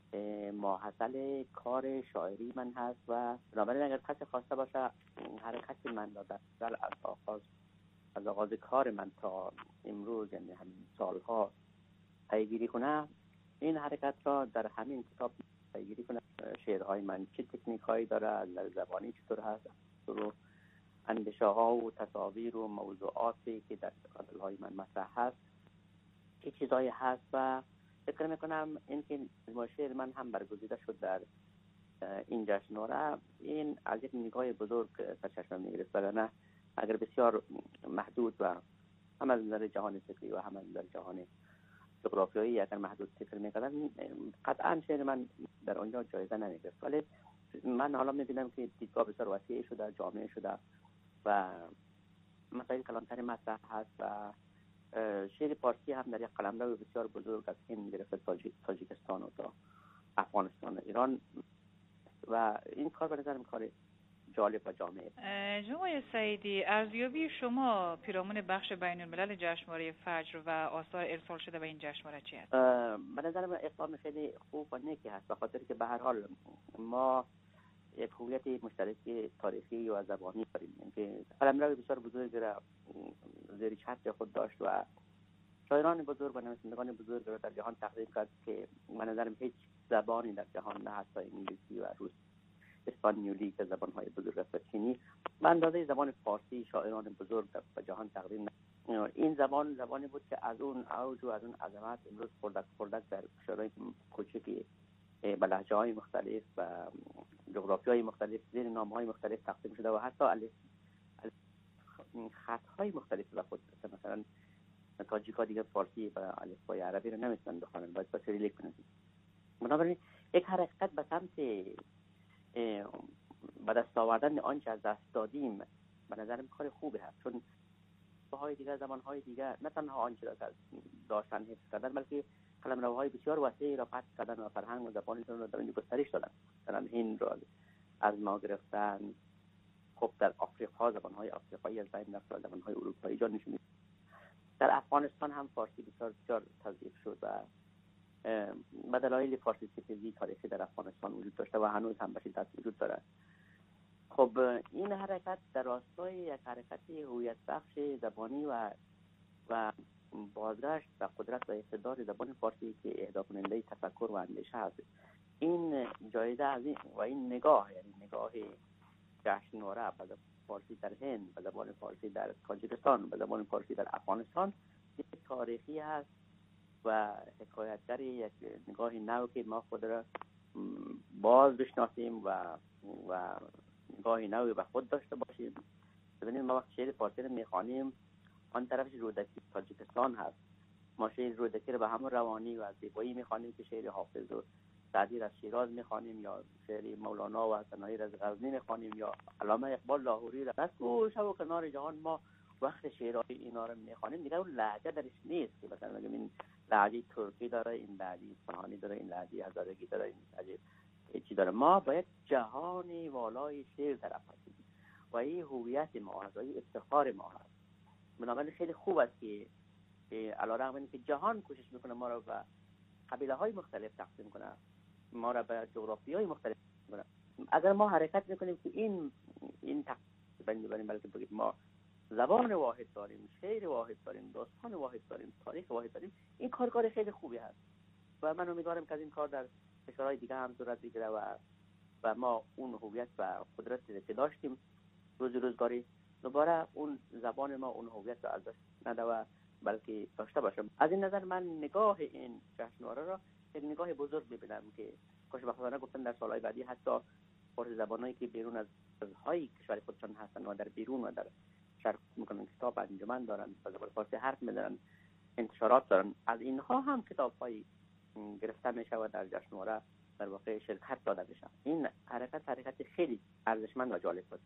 [SPEAKER 20] ماحصل کار شاعری من هست و بنابراین اگر کسی خواسته باشه حرکت من در از آغاز از آغاز کار من تا امروز، یعنی همین سالها پیگیری کنه، این حرکت را در همین کتاب پیگیری کنه. شعرهای من چه تکنیک هایی داره، از زبانی چطور هست، و اندیشه ها و تصاویر و موضوعاتی که در غزل های من مطرح هست چه چیزایی هست. و فکر میکنم این که شعر من هم برگزیده شد در این جشنواره، این از یک نگاه بزرگ سرچشمه میگیرد، وگرنه اگر بسیار محدود و هم از نظر جهان فکری و هم از نظر جهان جغرافیایی اگر محدود فکر میکردن قطعا شعر من در آنجا جایزه نمیگرفت. ولی من حالا میبینم که دیدگاه بسیار وسیع شده، جامع شده و مسائل کلانتری مطرح هست و شعر پارسی هم در یک قلمرو بسیار بزرگ از هند گرفته تاجیکستان و تا افغانستان و ایران و این کار به نظرم کار جالب و جامعه.
[SPEAKER 21] جناب سعیدی، ارزیابی شما پیرامون بخش بین الملل جشنواره فجر و آثار ارسال شده به این جشنواره چی است؟
[SPEAKER 20] به نظر من اقدام خیلی خوب و نیکی هست، به خاطر که به هر حال ما یک هویت مشترک تاریخی و زبانی داریم که قلمرو بسیار بزرگی را زیر چتر خود داشت و شاعران بزرگ و نویسندگان بزرگ را در جهان تقدیم کرد که به نظرم هیچ زبانی در جهان نه حتی انگلیسی و روسی اسپانیولی که زبان‌های بزرگ است و چینی به اندازه زبان فارسی شاعران بزرگ به جهان تقدیم نشد. این زبان زبانی بود که از اون اوج و از اون عظمت امروز خردک خردک در شرایط کوچکی به لهجه‌های مختلف و جغرافیای مختلف زیر نام‌های مختلف تقسیم شده و حتی الف خطهای مختلف به خود داشته. مثلا تاجیک‌ها دیگه فارسی و الفبای عربی رو نمی‌تونن بخونن، باید با سریلیک کنن. بنابراین یک حرکت به سمت به دست آوردن آنچه از دست دادیم به نظرم کار خوبی هست، چون های دیگر زبان‌های دیگر نه تنها آنچه را داشتن حفظ کردن بلکه قلمروهای بسیار وسیعی را فتح کردن و فرهنگ و زبانشون را در اینجا گسترش دادن. مثلا هند را از ما گرفتن، خب در آفریقا زبان‌های آفریقایی از بین رفت و زبان‌های اروپایی جا نشون. در افغانستان هم فارسی بسیار بسیار تضعیف شد و به دلایل فارسی ستیزی تاریخی در افغانستان وجود داشته و هنوز هم به شدت وجود دارد. خب این حرکت در راستای یک حرکت هویت بخش زبانی و و بازگشت و قدرت و اقتدار زبان فارسی که اهدا کننده تفکر و اندیشه است. این جایزه از این و این نگاه، یعنی نگاه جشنواره به فارسی در هند، به زبان فارسی در تاجیکستان، به زبان فارسی در افغانستان، یک تاریخی است و حکایتگر یک نگاه نو که ما خود را باز بشناسیم و و نگاه نوی به خود داشته باشیم. ببینید ما وقت شعر فارسی رو میخوانیم، آن طرفش رودکی تاجیکستان هست. ما شعر رودکی رو به همون روانی و زیبایی میخوانیم که شعر حافظ و سعدی را از شیراز میخوانیم، یا شعر مولانا و حسنایی از غزنی میخوانیم، یا علامه اقبال لاهوری را از گوشه و کنار جهان ما وقت شعرهای اینا رو میخوانیم دیگه اون لهجه درش نیست که مثلا بگیم این لهجه ترکی داره، این لهجه اصفهانی داره، این لهجه هزارگی داره، این لهجه چی داره. ما باید جهانی والای شعر طرف هستیم و این هویت ما هست و این افتخار ما هست. بنابراین خیلی خوب است که علیرغم اینکه جهان کوشش میکنه ما رو به قبیله های مختلف تقسیم کنه، ما را به جغرافی های مختلف تقسیم کنه، اگر ما حرکت میکنیم که این این تقسیم ببریم، بلکه بگیم ما زبان واحد داریم، شعر واحد داریم، داستان واحد داریم، تاریخ واحد داریم، این کار کار خیلی خوبی هست و من امیدوارم که از این کار در کشورهای دیگه هم صورت بگیره و و ما اون هویت و قدرت که داشتیم روز روزگاری دوباره اون زبان ما اون هویت رو از دست نده و بلکه داشته باشم. از این نظر من نگاه این جشنواره را یک نگاه بزرگ می‌بینم که خوشبختانه گفتن در سالهای بعدی حتی فارسی زبانایی که بیرون از های کشور خودشان هستن و در بیرون و در شرق میکنن کتاب انجمن دارن و زبان فارسی حرف میزنن، انتشارات دارن، از اینها هم کتاب‌های گرفته میشه و در جشنواره در واقع شرکت داده میشه. این حرکت حرکت خیلی ارزشمند و جالب بود.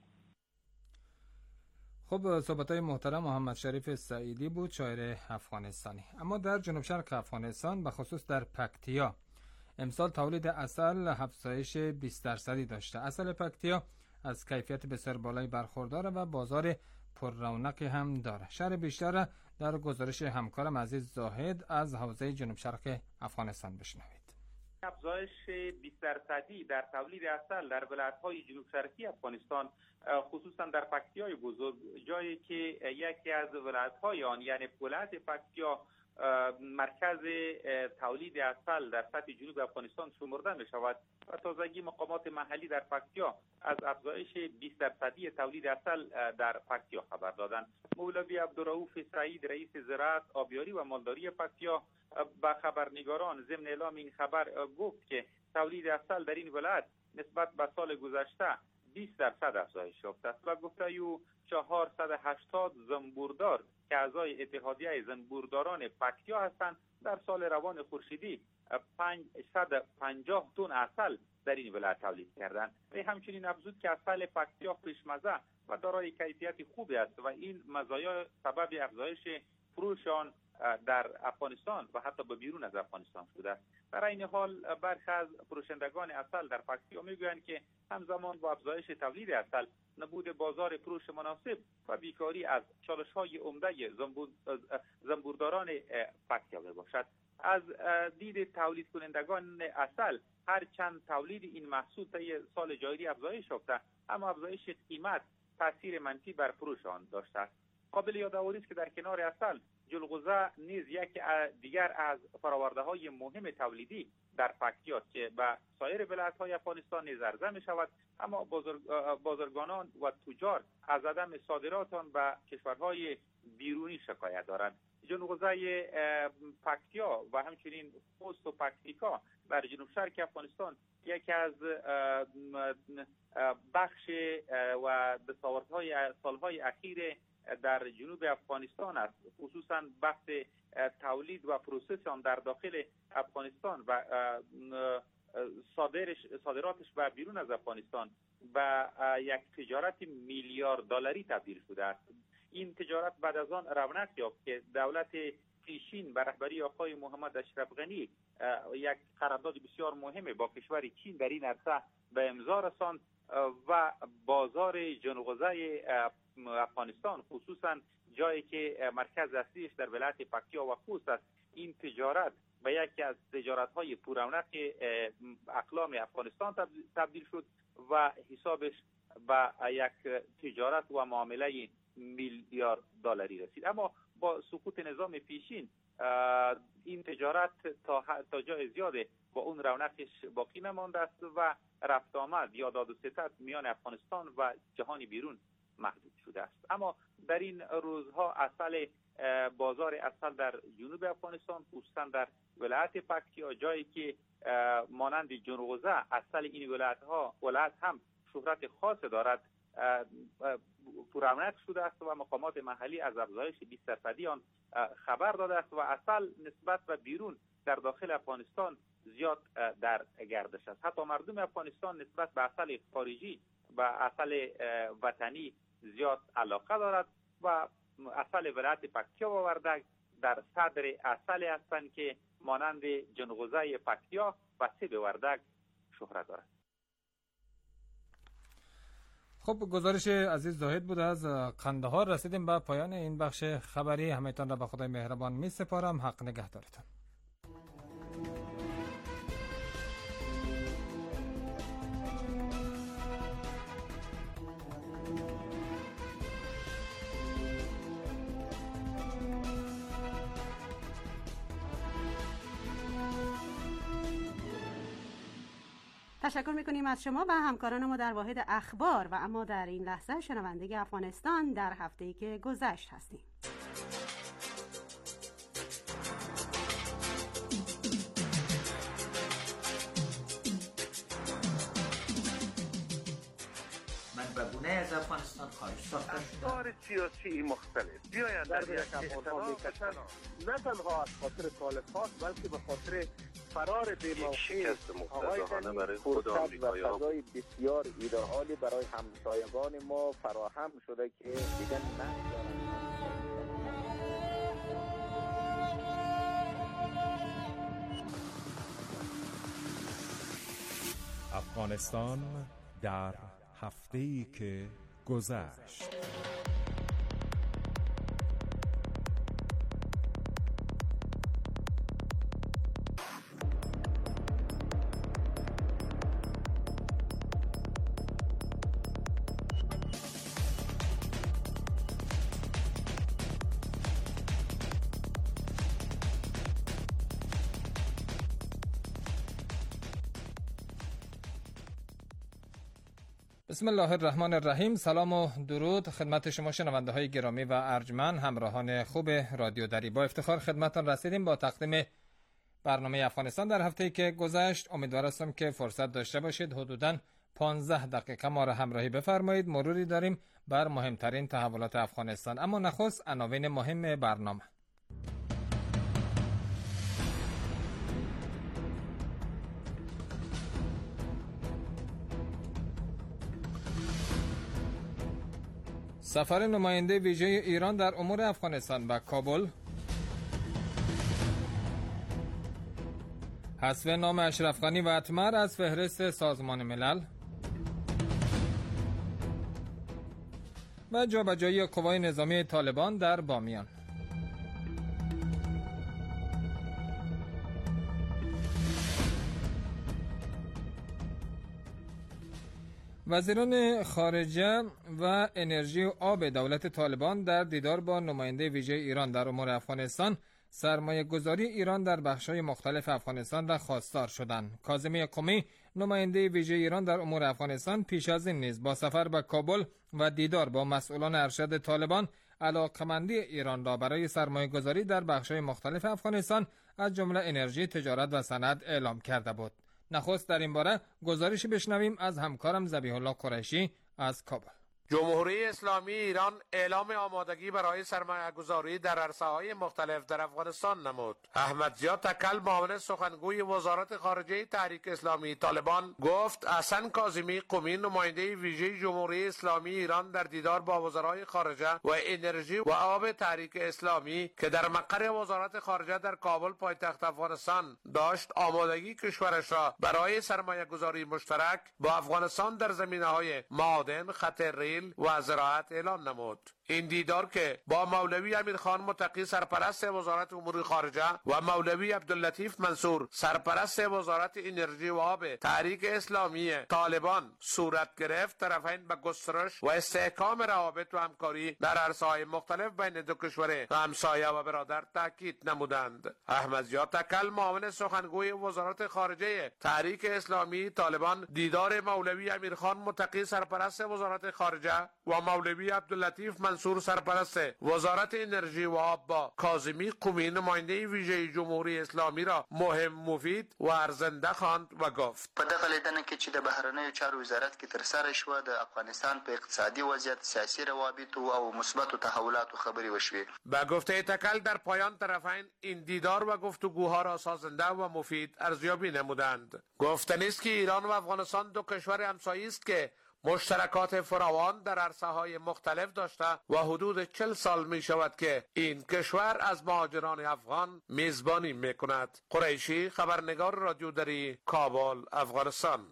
[SPEAKER 4] خب صحبت‌های محترم محمد شریف سعیدی بود، شاعر افغانستانی. اما در جنوب شرق افغانستان به خصوص در پکتیا امسال تولید عسل افزایش بیست درصدی داشته. عسل پکتیا از کیفیت بسیار بالایی برخورداره و بازار پر رونقی هم داره. شرح بیشتر در گزارش همکارم عزیز زاهد از حوزه جنوب شرق افغانستان بشنوید.
[SPEAKER 1] افزایش بیست درصدی در تولید عسل در ولایت‌های جنوب شرقی افغانستان، خصوصا در پکتیای بزرگ، جایی که یکی از ولایت‌های آن یعنی ولایت پکتیا مرکز تولید عسل در سطح جنوب افغانستان شمرده می شود و تازگی مقامات محلی در پکتیا از افزایش بیست درصدی تولید عسل در پکتیا خبر دادند. مولوی عبدالرؤوف سعید رئیس زراعت، آبیاری و مالداری پکتیا با خبرنگاران ضمن اعلام این خبر گفت که تولید عسل در این ولایت نسبت به سال گذشته بیست درصد افزایش یافته است و گفته او چهارصد و هشتاد زنبوردار که اعضای اتحادیه زنبورداران پکتیا هستند در سال روان خورشیدی پانصد و پنجاه تن عسل در این ولایت تولید کردند. و همچنین افزود که عسل پکتیا خوشمزه و دارای کیفیت خوبی است و این مزایا سبب افزایش فروش آن در افغانستان و حتی به بیرون از افغانستان شده است. در این حال برخی از فروشندگان عسل در پکتیا میگویند که همزمان با افزایش تولید عسل، نبود بازار فروش مناسب و بیکاری از چالش‌های عمده زنبورداران پکتیا میباشد. از دید تولید کنندگان عسل، هرچند تولید این محصول طی سال جاری افزایش یافته، اما افزایش قیمت تاثیر منفی بر فروش آن داشته است. قابل یادآوری است که در کنار عسل جلغوزه نیز یک دیگر از فرآورده‌های مهم تولیدی در پکتیا که به سایر ولایت‌های افغانستان نیز عرضه می‌شود، اما بازار بازرگانان و تجار از عدم صادرات آن به کشورهای بیرونی شکایت دارند. جلغوزه پکتیا و همچنین خوست و پکتیکا در جنوب شرق افغانستان یکی از بخش و دستاوردهای سالهای اخیر در جنوب افغانستان است، خصوصا بحث تولید و پروسس آن در داخل افغانستان و صادرش صادراتش به بیرون از افغانستان به یک تجارت میلیارد دلاری تبدیل شده است. این تجارت بعد از آن رونق یافت که دولت پیشین به رهبری آقای محمد اشرف غنی یک قرارداد بسیار مهم با کشور چین در این عرصه به امضا رساند و بازار جنغوزه افغانستان، خصوصا جایی که مرکز اصلیش در ولایت پکتیا و خوست است، این تجارت به یکی از تجارت‌های پررونق اقلام افغانستان تبدیل شد و حسابش به یک تجارت و معامله میلیارد دلاری رسید. اما با سقوط نظام پیشین این تجارت تا تا جای زیاده با اون رونقش باقی نمانده است و رفت آمد یا داد و ستد میان افغانستان و جهان بیرون محدود شده است. اما در این روزها عسل بازار عسل در جنوب افغانستان، خصوصا در ولایت پکتیا، جایی که مانند جنغوزه عسل این ولایت ها ولایت هم شهرت خاص دارد، پررونق شده است و مقامات محلی از افزایش بیست درصدی آن خبر داده است و عسل نسبت به بیرون در داخل افغانستان زیاد در گردش است. حتی مردم افغانستان نسبت به عسل خارجی و عسل وطنی زیاد علاقه دارد و عسل ولایت پکتیا و وردک در صدر عسل هستند که مانند جنغوزه پکتیا و سیب وردک شهرت دارد.
[SPEAKER 4] خب، گزارش عزیز زاهد بود از قندهار. رسیدیم به پایان این بخش خبری. همه‌تان را به خدای مهربان می سپارم. حق نگهدارتان.
[SPEAKER 2] تشکر میکنیم از شما و همکاران ما در واحد اخبار و اما در این لحظه شنونده افغانستان در هفته‌ای که گذشت هستیم.
[SPEAKER 3] من به گونه از افغانستان خارج ساخته شدم.
[SPEAKER 22] افکار سیاسی مختلف بیاید در یک افغان میکشن، نه تنها از خاطر طالبان بلکه به خاطر فرار بی‌موقع آقای غنی فرصت و فضای بسیار ایدئالی برای همسایگان ما فراهم شده که دیگر نمی‌دارند.
[SPEAKER 23] افغانستان در هفته‌ای که گذشت.
[SPEAKER 4] بسم الله الرحمن الرحیم. سلام و درود خدمت شما شنونده های گرامی و ارجمند، همراهان خوب رادیو دری. با افتخار خدمتتان رسیدیم با تقدیم برنامه افغانستان در هفته‌ای که گذشت. امیدوار هستم که فرصت داشته باشید حدوداً پانزده دقیقه ما را همراهی بفرمایید. مروری داریم بر مهمترین تحولات افغانستان، اما نخست عناوین مهم برنامه. سفر نماینده ویژه ایران در امور افغانستان به کابل، حذف نام اشرف غنی و اتمر از فهرست سازمان ملل و جابجایی قوای نظامی طالبان در بامیان. وزیران خارجه و انرژی و آب دولت طالبان در دیدار با نماینده ویژه ایران در امور افغانستان سرمایه گذاری ایران در بخش‌های مختلف افغانستان را خواستار شدند. کاظمی قمی نماینده ویژه ایران در امور افغانستان پیش از این نیز با سفر به کابل و دیدار با مسئولان ارشد طالبان علاقمندی ایران را برای سرمایه گذاری در بخش‌های مختلف افغانستان از جمله انرژی، تجارت و صنعت اعلام کرده بود. نخست در این باره گزارشی بشنویم از همکارم ذبیح الله قریشی از کابل.
[SPEAKER 5] جمهوری اسلامی ایران اعلام آمادگی برای سرمایه‌گذاری در عرصه‌های مختلف در افغانستان نمود. احمدضیا تکل معاون سخنگوی وزارت خارجه تحریک اسلامی طالبان گفت حسن کاظمی قمی نماینده ویژه جمهوری اسلامی ایران در دیدار با وزرای خارجه و انرژی و آب تحریک اسلامی که در مقر وزارت خارجه در کابل پایتخت افغانستان داشت آمادگی کشورش را برای سرمایه‌گذاری مشترک با افغانستان در زمینه‌های معادن، خط ریل و زراعت اعلان نمود. این دیدار که با مولوی امیرخان متقی سرپرست وزارت امور خارجه و مولوی عبداللطیف منصور سرپرست وزارت انرژی و آب تحریک اسلامی طالبان صورت گرفت، طرفین به گسترش و استحکام روابط و همکاری در عرصه‌های مختلف بین دو کشور همسایه و برادر تاکید نمودند. احمدضیا تکل معاون سخنگوی وزارت خارجه تحریک اسلامی طالبان دیدار مولوی امیرخان متقی سرپرست وزارت خارجه و مولوی عبداللطیف منصور سرپرست وزارت انرژی و آب با کاظمی قمی نماینده ویژه جمهوری اسلامی را مهم، مفید و ارزنده خواند و گفت
[SPEAKER 6] په دغه لیدنه کې چې د بهرنیو چارو وزارت کې ترسره شوه د افغانستان په اقتصادي وضعیت، سیاسي روابط او مثبت تحولات خبري وشوي.
[SPEAKER 5] با گفته تکل در پایان طرفین این دیدار و گفتگوها را سازنده و مفید ارزیابی نمودند. گفتنی است که ایران و افغانستان دو کشور همسایه است که مشترکات فراوان در عرصه‌های مختلف داشته و حدود چل سال می شود که این کشور از مهاجران افغان میزبانی می کند. قریشی، خبرنگار رادیو دری، کابل، افغانستان.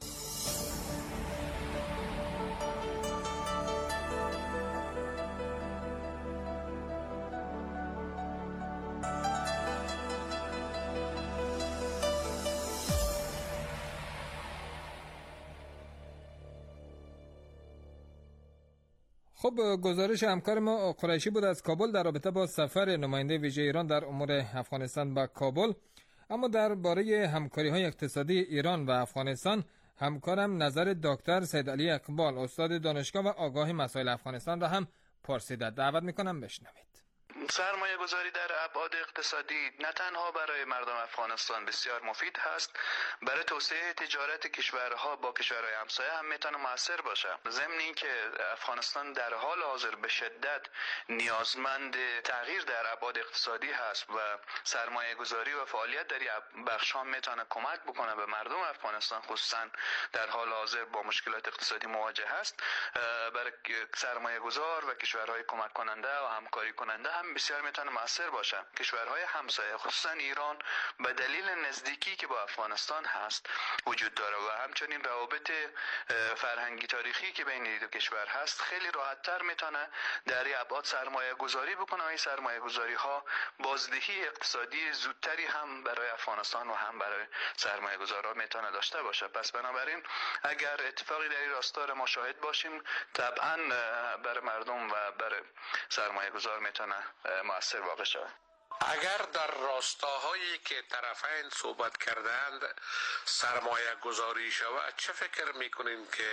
[SPEAKER 4] خب، گزارش همکار ما قریشی بود از کابل در رابطه با سفر نماینده ویژه ایران در امور افغانستان به کابل. اما درباره همکاری‌های اقتصادی ایران و افغانستان همکارم نظر دکتر سید علی اقبال استاد دانشگاه و آگاه مسائل افغانستان را هم پرسیده. دعوت می‌کنم بشنوید.
[SPEAKER 8] سرمایه گذاری در ابعاد اقتصادی نه تنها برای مردم افغانستان بسیار مفید هست، برای توسعه تجارت کشورها با کشورهای همسایه هم میتونه موثر باشه. ضمن اینکه افغانستان در حال حاضر به شدت نیازمند تغییر در ابعاد اقتصادی هست و سرمایه گذاری و فعالیت در این بخش ها میتونه کمک بکنه به مردم افغانستان، خصوصا در حال حاضر با مشکلات اقتصادی مواجه هست. برای سرمایه گذار و کشورهای کمک کننده و همکاری کننده هم بسیار میتونه موثر باشه. کشورهای همسایه خصوصا ایران به دلیل نزدیکی که با افغانستان هست وجود داره و همچنین روابط فرهنگی تاریخی که بین این دو کشور هست خیلی راحت‌تر میتونه در این ابعاد سرمایه گذاری بکنه و این سرمایه گذاری ها بازدهی اقتصادی زودتری هم برای افغانستان و هم برای سرمایه گذارا میتونه داشته باشه. پس بنابراین اگر اتفاقی در این راستا را مشاهد باشیم طبعا برای مردم و برای سرمایه گذار میتونه مؤثر واقع شود.
[SPEAKER 5] اگر در راستاهایی که طرفین صحبت کردند سرمایه گذاری شود، چه فکر میکنین که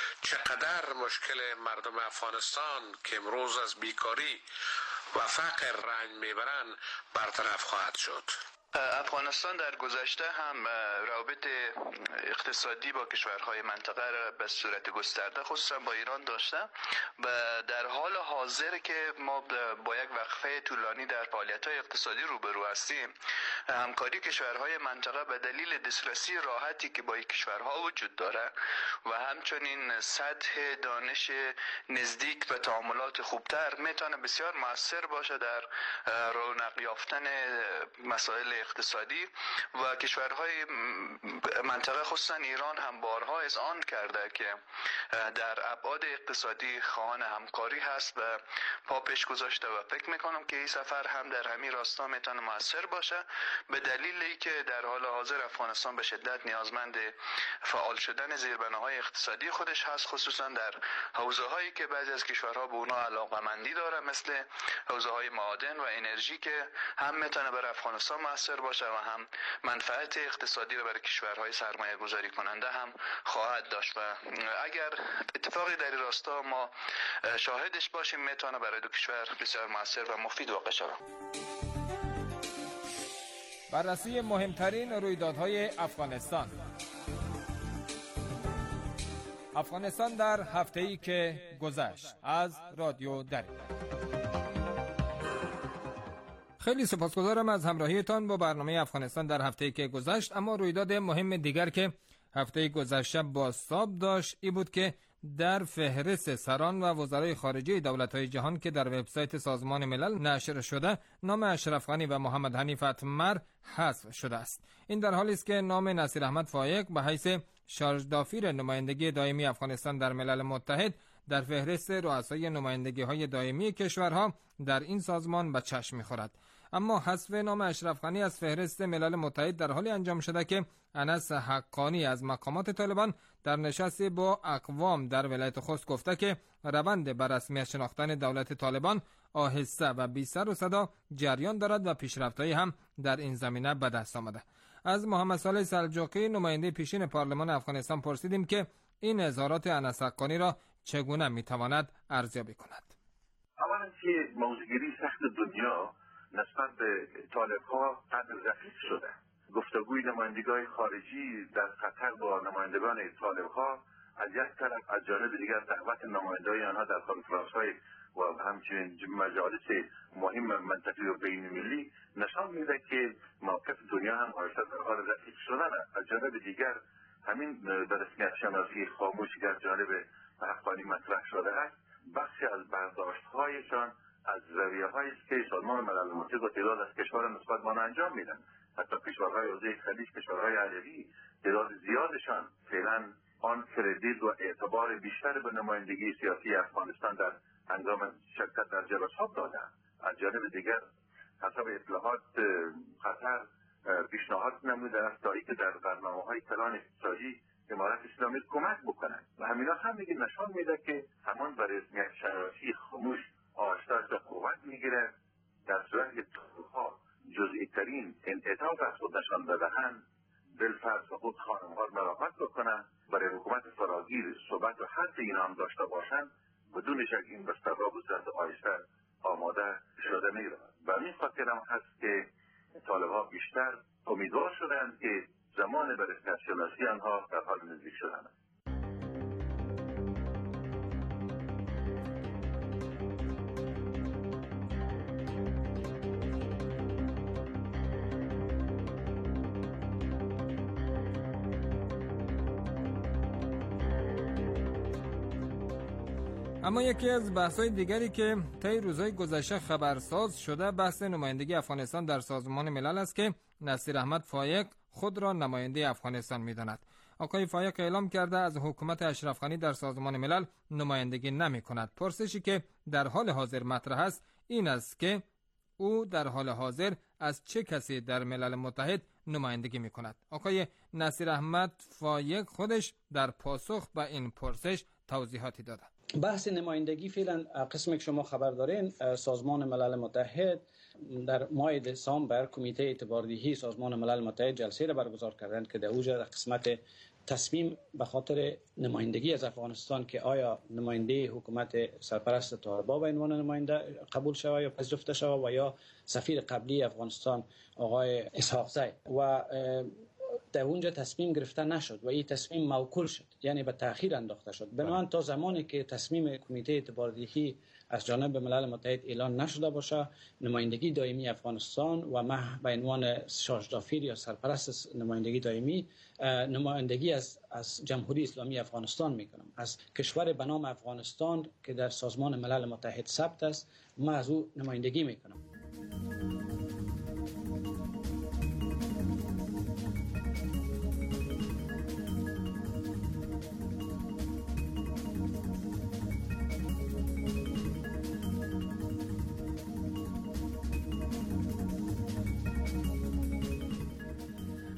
[SPEAKER 5] چقدر مشکل مردم افغانستان که امروز از بیکاری و فقر رنج میبرند برطرف خواهد شد؟
[SPEAKER 8] افغانستان در گذشته هم روابط اقتصادی با کشورهای منطقه را به صورت گسترده خصوصا با ایران داشته و در حال حاضر که ما با یک وقفه طولانی در فعالیت‌های اقتصادی روبرو هستیم، همکاری کشورهای منطقه به دلیل دسترسی راحتی که با این کشورها وجود داره و همچنین سطح دانش نزدیک و تعاملات خوبتر میتونه بسیار موثر باشه در رونق یافتن مسائل اقتصادی و کشورهای منطقه خصوصا ایران هم بارها اذعان کرده که در ابعاد اقتصادی خواهان همکاری هست و پا پیش گذاشته و فکر میکنم که این سفر هم در همین راستا میتونه موثر باشه، به دلیلی که در حال حاضر افغانستان به شدت نیازمند فعال شدن زیربناهای اقتصادی خودش هست، خصوصا در حوزه هایی که بعضی از کشورها به اونا علاقمندی داره، مثل حوزه های معادن و انرژی که هم میتونه برای افغانستان موثر باشه و هم منفعت اقتصادی رو برای کشورهای سرمایه گذاری کننده هم خواهد داشت و اگر اتفاقی در این راستا ما شاهدش باشیم میتونه برای دو کشور بسیار موثر و مفید واقع شود.
[SPEAKER 4] بررسی مهمترین رویدادهای افغانستان. افغانستان در هفته‌ای که گذشت از رادیو دری. خیلی سپاسگزارم از همراهیتان با برنامه افغانستان در هفته‌ای که گذشت. اما رویداد مهم دیگر که هفته گذشته بازتاب داشت ای بود که در فهرست سران و وزرای خارجه دولت‌های جهان که در وبسایت سازمان ملل نشر شده، نام اشرف غنی و محمد حنیف اتمر حذف شده است. این در حالی است که نام نصیر احمد فایق به حیث شارژ دافیر نمایندگی دائمی افغانستان در ملل متحد در فهرست رؤسای نمایندگی‌های دائمی کشورها در این سازمان به چشم می‌خورد. اما حذف نام اشرف غنی از فهرست ملل متحد در حالی انجام شده که انس حقانی از مقامات طالبان در نشستی با اقوام در ولایت خوست گفته که روند به رسمیت شناختن دولت طالبان آهسته و بی سر و صدا جریان دارد و پیشرفت‌هایی هم در این زمینه به دست آمده. از محمد صالح سلجوقی نماینده پیشین پارلمان افغانستان پرسیدیم که این اظهارات انس حقانی را چگونه میتواند ارزیابی کند.
[SPEAKER 9] اولا که موضوعگیری سخت دنیا نسبت به طالب‌ها قدر رفیق شده. گفتگوی نمایندگان خارجی در قطر با نمایندگان طالب‌ها از یک طرف، از جانب دیگر دعوت نمایندگان آنها در کنفرانس‌های و همچنین مجالس مهم منطقی و بین‌المللی نشان میده که موقف دنیا هم آهسته در حال رفیق شدن است. از جانب دیگر همین به رسمیت شناسی خاموشی که از جانب حقانی مطرح شده است، بخشی از برداشت‌هایشان از رویه‌هایی است که سازمان ملل متحد و تعداد از کشورها نسبت به آن انجام میدن. حتی کشورهای حوزه خلیج، کشورهای عربی، تعداد زیادشان فعلا آن کردیت و اعتبار بیشتر به نمایندگی سیاسی افغانستان در هنگام شرکت در جلسات دادند. از جانب دیگر حسب اطلاعات قطر پیشنهاد نموده است تا اینکه در برنامه‌های پلان اقتصادی امارت اسلامی کمک بکنند و همینا هم دیگه نشان میده که همان به رسمیت شناسی خاموش آشتا قوت میگیره. در صورت که طالب‌ها جزئی ترین انعطاف از خود نشان بدهند، بالفرض و خود خانم‌ها مراقبت بکنند، برای حکومت فراگیر صحبت و حرف اینا هم داشته باشند، بدون شک این بستر را به صورت آهسته آماده شده می‌رود. و این خاطر هم هست که طالب‌ها بیشتر امیدوار شدند که زمان به رسمیت شناسی آنها در حال نزدیک شدن است.
[SPEAKER 4] اما یکی از بحث‌های دیگری که طی روزهای گذشته خبرساز شده بحث نمایندگی افغانستان در سازمان ملل است که نصیر احمد فایق خود را نماینده افغانستان می‌داند. آقای فایق اعلام کرده از حکومت اشرف غنی در سازمان ملل نمایندگی نمی‌کند. پرسشی که در حال حاضر مطرح است این است که او در حال حاضر از چه کسی در ملل متحد نمایندگی می‌کند. آقای نصیر احمد فایق خودش در پاسخ به این پرسش توضیحاتی داده.
[SPEAKER 10] بحث نمایندگی فعلا قسمی که شما خبر دارین، سازمان ملل متحد در ماه دسامبر کمیته اعتباردهی سازمان ملل متحد جلسه را برگزار کردند که در اوجه قسمت تصمیم به خاطر نمایندگی از افغانستان که آیا نماینده حکومت سرپرست طالبان به عنوان نماینده قبول شود یا پذیرفته شود و یا سفیر قبلی افغانستان آقای اسحاق زی و در اونجا تصمیم گرفته نشد و این تصمیم موکول شد، یعنی به تأخیر انداخته شد. بنابراین تا زمانی که تصمیم کمیته اعتباردهی از جانب ملل متحد اعلان نشده باشه، نمایندگی دائمی افغانستان و من به عنوان شارژ دافیر یا سرپرست نمایندگی دائمی نمایندگی از از جمهوری اسلامی افغانستان میکنم، از کشور به نام افغانستان که در سازمان ملل متحد ثبت است، من از او نمایندگی میکنم.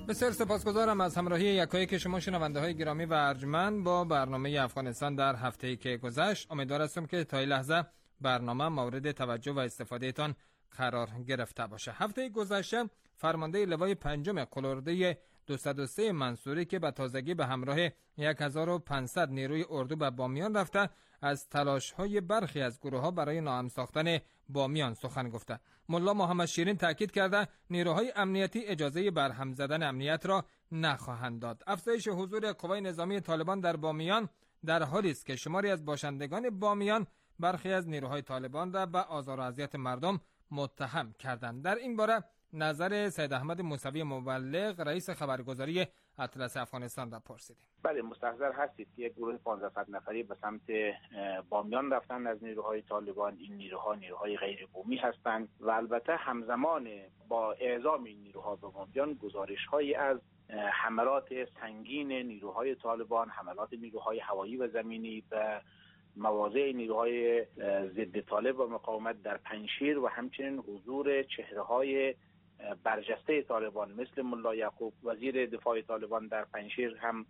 [SPEAKER 4] بسیار سپاسگزارم از همراهی یکایک شما شنونده های گرامی و ارجمند با برنامه افغانستان در هفته‌ای که گذشت. امیدوار هستم که تا این لحظه برنامه مورد توجه و استفاده تان قرار گرفته باشه. هفته گذشته فرمانده لوای پنجم قلارده دویست و سه منصوری که به تازگی به همراه هزار و پانصد نیروی اردو به بامیان رفته، از تلاش‌های برخی از گروه‌ها برای ناامن ساختن بامیان سخن گفته. ملا محمد شیرین تاکید کرده نیروهای امنیتی اجازه برهم زدن امنیت را نخواهند داد. افزایش حضور قوای نظامی طالبان در بامیان در حالی است که شماری از باشندگان بامیان برخی از نیروهای طالبان را به آزار و اذیت مردم متهم کردند. در این باره نظر سید احمد موسوی مبلغ رئیس خبرگزاری اطلس افغانستان را پرسیدیم.
[SPEAKER 11] بله، مستحضر هستید که یک گروه پانزده نفری به سمت بامیان رفتن از نیروهای طالبان. این نیروها نیروهای غیر بومی هستند و البته همزمان با اعزام این نیروها به بامیان گزارش‌هایی از حملات سنگین نیروهای طالبان، حملات نیروهای هوایی و زمینی به مواضع نیروهای ضد طالب و مقاومت در پنجشیر و همچنین حضور چهره‌های برجسته طالبان مثل ملا یعقوب وزیر دفاع طالبان در پنجشیر هم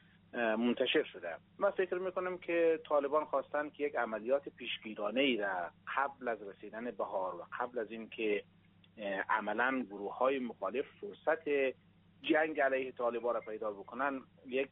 [SPEAKER 11] منتشر شده. من فکر میکنم که طالبان خواستن که یک عملیات پیشگیرانه‌ای را قبل از رسیدن بهار و قبل از اینکه عملاً گروه‌های مخالف فرصت جنگ علیه طالبان را پیدا بکنن، یک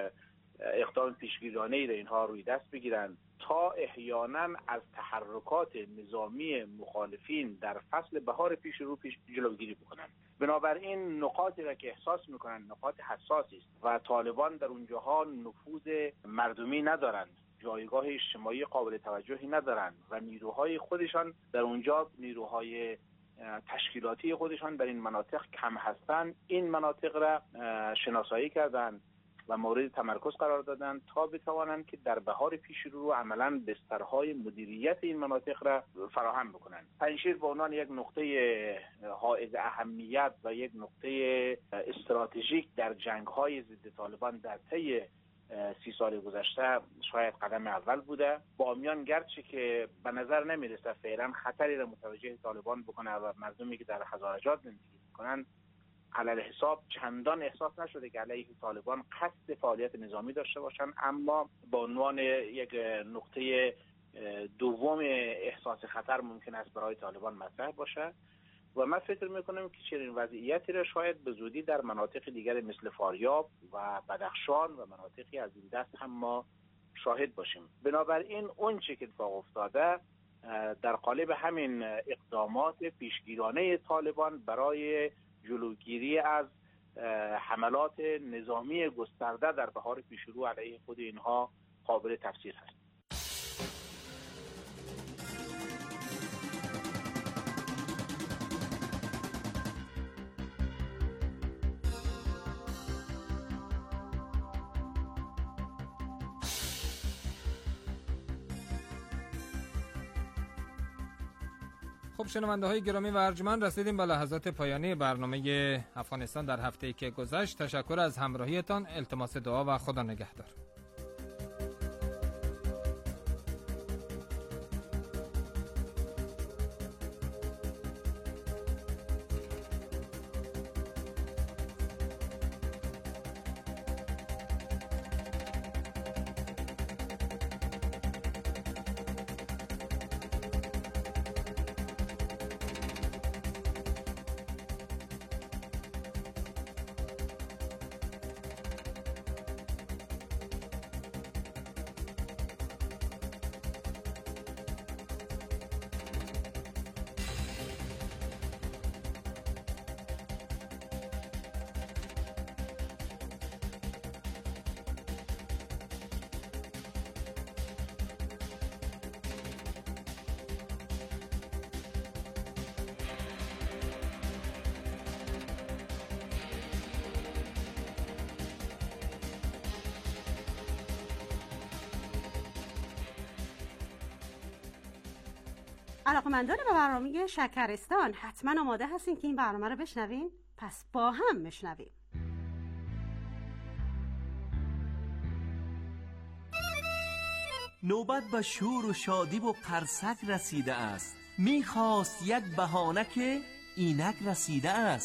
[SPEAKER 11] اقدام پیشگیرانه‌ای را اینها روی دست بگیرن تا احیانا از تحرکات نظامی مخالفین در فصل بهار پیش رو پیش جلوگیری بکنن. بنابراین نقاطی را که احساس میکنن نقاط حساسی است و طالبان در اونجاها نفوذ مردمی ندارند، جایگاه اجتماعی قابل توجهی ندارند و نیروهای خودشان در اونجا، نیروهای تشکیلاتی خودشان در این مناطق کم هستند. این مناطق را شناسایی کردند و مورد تمرکز قرار دادن تا بتوانند که در بهار پیش رو عملاً بسترهای مدیریت این مناطق را فراهم بکنند. پنجشیر به عنوان یک نقطه حائز اهمیت و یک نقطه استراتژیک در جنگ‌های ضد طالبان در طی سی سال گذشته شاید قدم اول بوده. بامیان گرچه که به نظر نمیرسه فعلا خطری را متوجه طالبان بکنه و مردمی که در هزارجات زندگی میکنن علل حساب چندان احساس نشده که علیه طالبان قصد فعالیت نظامی داشته باشند، اما به عنوان یک نقطه دوم احساس خطر ممکن است برای طالبان مطرح باشه و من فکر میکنم که چنین وضعیتی را شاید به زودی در مناطق دیگر مثل فاریاب و بدخشان و مناطقی از این دست هم ما شاهد باشیم. بنابراین اون چه که اتفاق افتاده در قالب همین اقدامات پیشگیرانه طالبان برای جلوگیری از حملات نظامی گسترده در بهار پیشرو علیه خود اینها قابل تفسیر هست.
[SPEAKER 4] خب شنونده های گرامی و ارجمند، رسیدیم به لحظات پایانی برنامه افغانستان در هفته‌ای که گذشت. تشکر از همراهیتان، التماس دعا و خدا نگهدار.
[SPEAKER 2] علاقمندان به برنامه شکرستان حتما آماده هستین که این برنامه رو بشنوین؟ پس با هم بشنویم.
[SPEAKER 13] نوبت به شور و شادی و قرصک رسیده است. میخواست یک بهانه که اینک رسیده است.